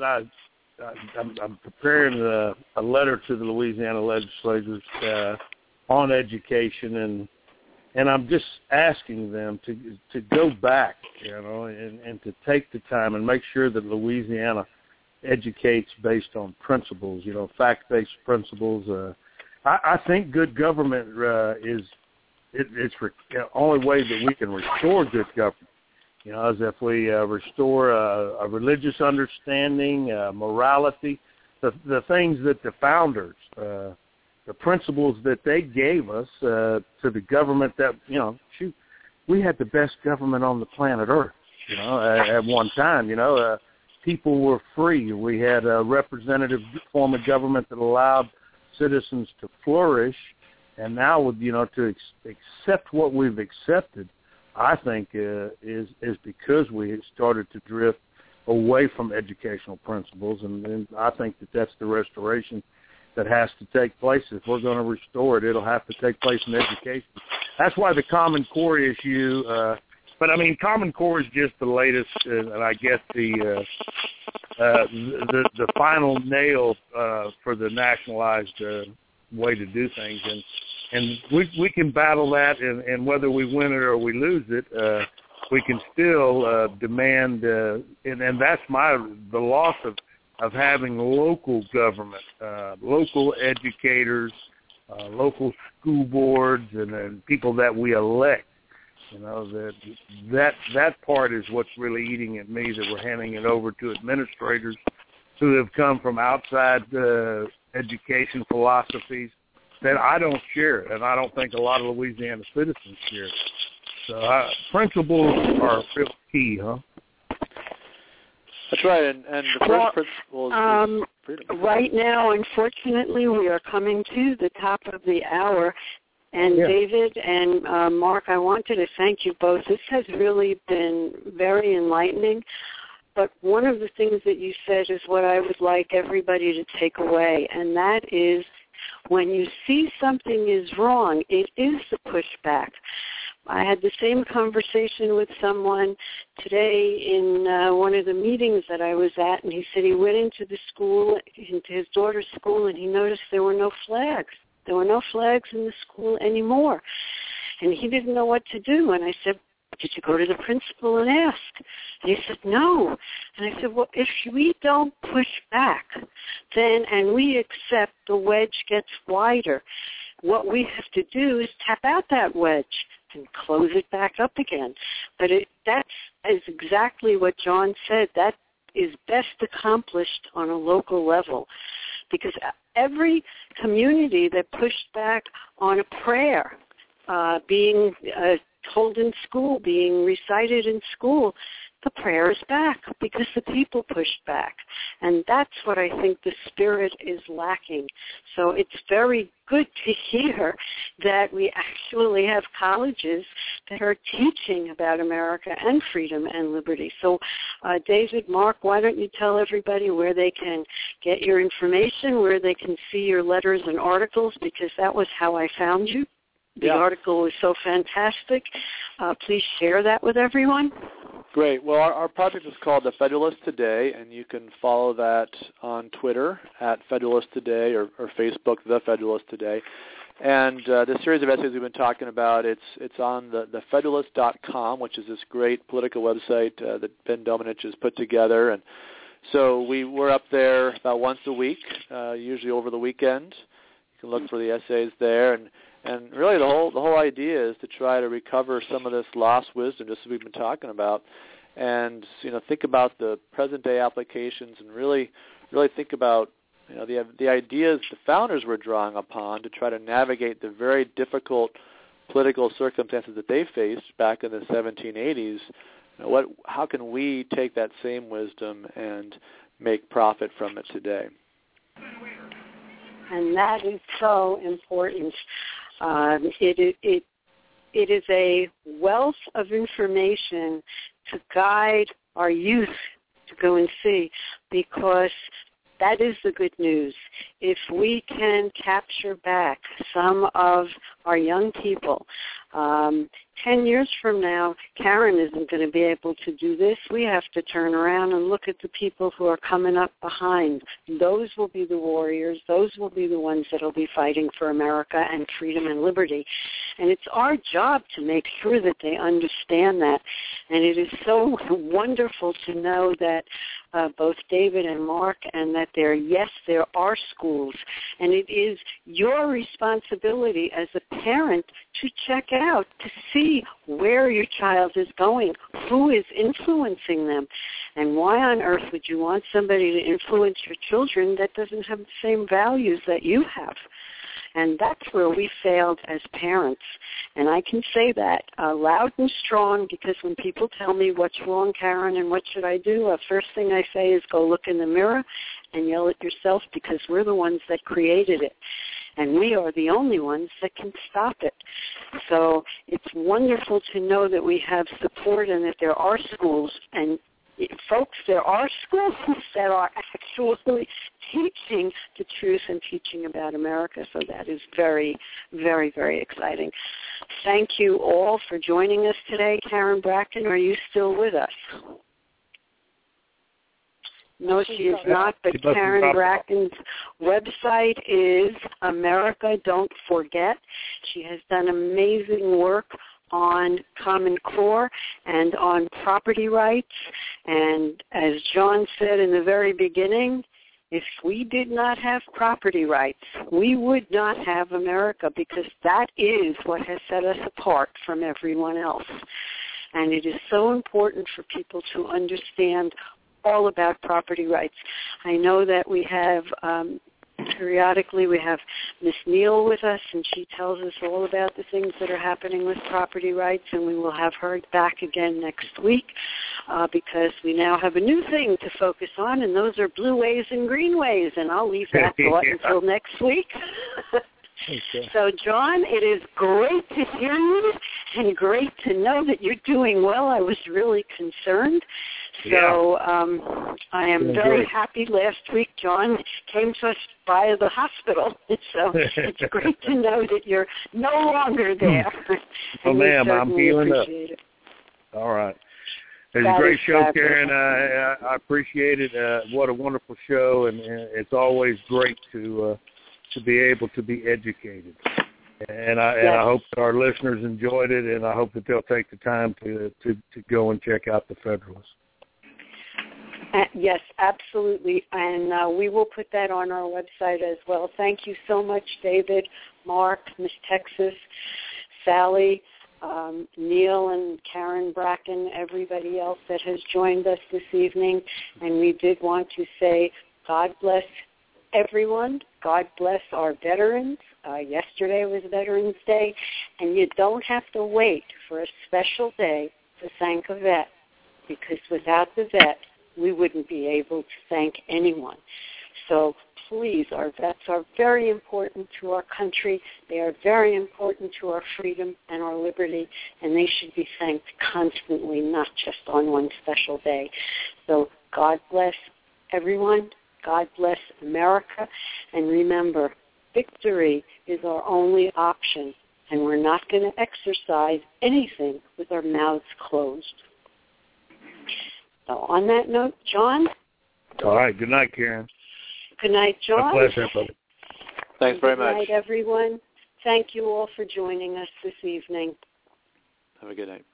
I'm preparing a letter to the Louisiana legislators on education, and I'm just asking them to go back, and to take the time and make sure that Louisiana educates based on principles, fact-based principles. I think good government is the only way that we can restore good government. As if we restore a religious understanding, morality, the things that the founders, the principles that they gave us to the government that, we had the best government on the planet Earth, at one time, people were free. We had a representative form of government that allowed citizens to flourish, and now, to accept what we've accepted, I think is because we started to drift away from educational principles, and I think that's the restoration that has to take place. If we're going to restore it, it'll have to take place in education. That's why the Common Core issue, Common Core is just the latest, and I guess the final nail for the nationalized way to do things, and we can battle that, and whether we win it or we lose it, we can still demand, and that's the loss of having local government, local educators, local school boards, and people that we elect. That part is what's really eating at me, that we're handing it over to administrators who have come from outside education philosophies that I don't share, and I don't think a lot of Louisiana citizens share. So principles are real key, huh? That's right, and the first principle is freedom. Right now, unfortunately, we are coming to the top of the hour. And David and Mark, I wanted to thank you both. This has really been very enlightening. But one of the things that you said is what I would like everybody to take away, and that is when you see something is wrong, it is the pushback. I had the same conversation with someone today in one of the meetings that I was at, and he said he went into the school, into his daughter's school, and he noticed there were no flags. There were no flags in the school anymore. And he didn't know what to do. And I said, did you go to the principal and ask? And he said, no. And I said, well, if we don't push back, then, and we accept the wedge gets wider, what we have to do is tap out that wedge and close it back up again. But that is exactly what John said. That is best accomplished on a local level, because every community that pushed back on a prayer being told in school, being recited in school, the prayer is back because the people pushed back. And that's what I think the spirit is lacking. So it's very good to hear that we actually have colleges that are teaching about America and freedom and liberty. So, David, Mark, why don't you tell everybody where they can get your information, where they can see your letters and articles, because that was how I found you. The article was so fantastic. Please share that with everyone. Great. Well, our project is called The Federalist Today, and you can follow that on Twitter at Federalist Today or Facebook, The Federalist Today. And the series of essays we've been talking about, it's on thefederalist.com, which is this great political website that Ben Domenech has put together. And so we're up there about once a week, usually over the weekend. You can look for the essays there. And really the whole idea is to try to recover some of this lost wisdom, just as we've been talking about, and think about the present day applications, and really think about the ideas the founders were drawing upon to try to navigate the very difficult political circumstances that they faced back in the 1780s. How can we take that same wisdom and make profit from it today? And that is so important. It is a wealth of information to guide our youth to go and see, because that is the good news. If we can capture back some of our young people, 10 years from now, Karen isn't going to be able to do this. We have to turn around and look at the people who are coming up behind. Those will be the warriors. Those will be the ones that will be fighting for America and freedom and liberty. And it's our job to make sure that they understand that. And it is so wonderful to know that both David and Mark, and that there are schools. And it is your responsibility as a parent to check out, to see where your child is going, who is influencing them, and why on earth would you want somebody to influence your children that doesn't have the same values that you have? And that's where we failed as parents. And I can say that loud and strong, because when people tell me, what's wrong, Karen, and what should I do, the first thing I say is go look in the mirror and yell at yourself, because we're the ones that created it. And we are the only ones that can stop it. So it's wonderful to know that we have support and that there are schools. And folks, there are schools that are actually teaching the truth and teaching about America. So that is very, very, very exciting. Thank you all for joining us today. Karen Bracken, are you still with us? No, she is not, but Karen Bracken's website is America Don't Forget. She has done amazing work on Common Core and on property rights. And as John said in the very beginning, if we did not have property rights, we would not have America, because that is what has set us apart from everyone else. And it is so important for people to understand all about property rights. I know that we have periodically we have Miss Neal with us, and she tells us all about the things that are happening with property rights, and we will have her back again next week because we now have a new thing to focus on, and those are blue ways and green ways, and I'll leave that thought until next week. Okay. So, John, it is great to hear you and great to know that you're doing well. I was really concerned. So I am very happy. Last week, John came to us via the hospital. So it's great to know that you're no longer there. Oh, ma'am, I'm healing up. All right. It's a great show, fabulous. Karen. I appreciate it. What a wonderful show, and it's always great to be able to be educated. And I hope that our listeners enjoyed it, and I hope that they'll take the time to go and check out the Federalist. Yes, absolutely, and we will put that on our website as well. Thank you so much, David, Mark, Miss Texas, Sally, Neil and Karen Bracken, everybody else that has joined us this evening. And we did want to say God bless everyone. God bless our veterans. Yesterday was Veterans Day, and you don't have to wait for a special day to thank a vet, because without the vet, we wouldn't be able to thank anyone. So please, our vets are very important to our country. They are very important to our freedom and our liberty, and they should be thanked constantly, not just on one special day. So God bless everyone. God bless America. And remember, victory is our only option, and we're not going to exercise anything with our mouths closed. So on that note, John? All right. Good night, Karen. Good night, John. God bless everybody. Thanks very much. Good night, everyone. Thank you all for joining us this evening. Have a good night.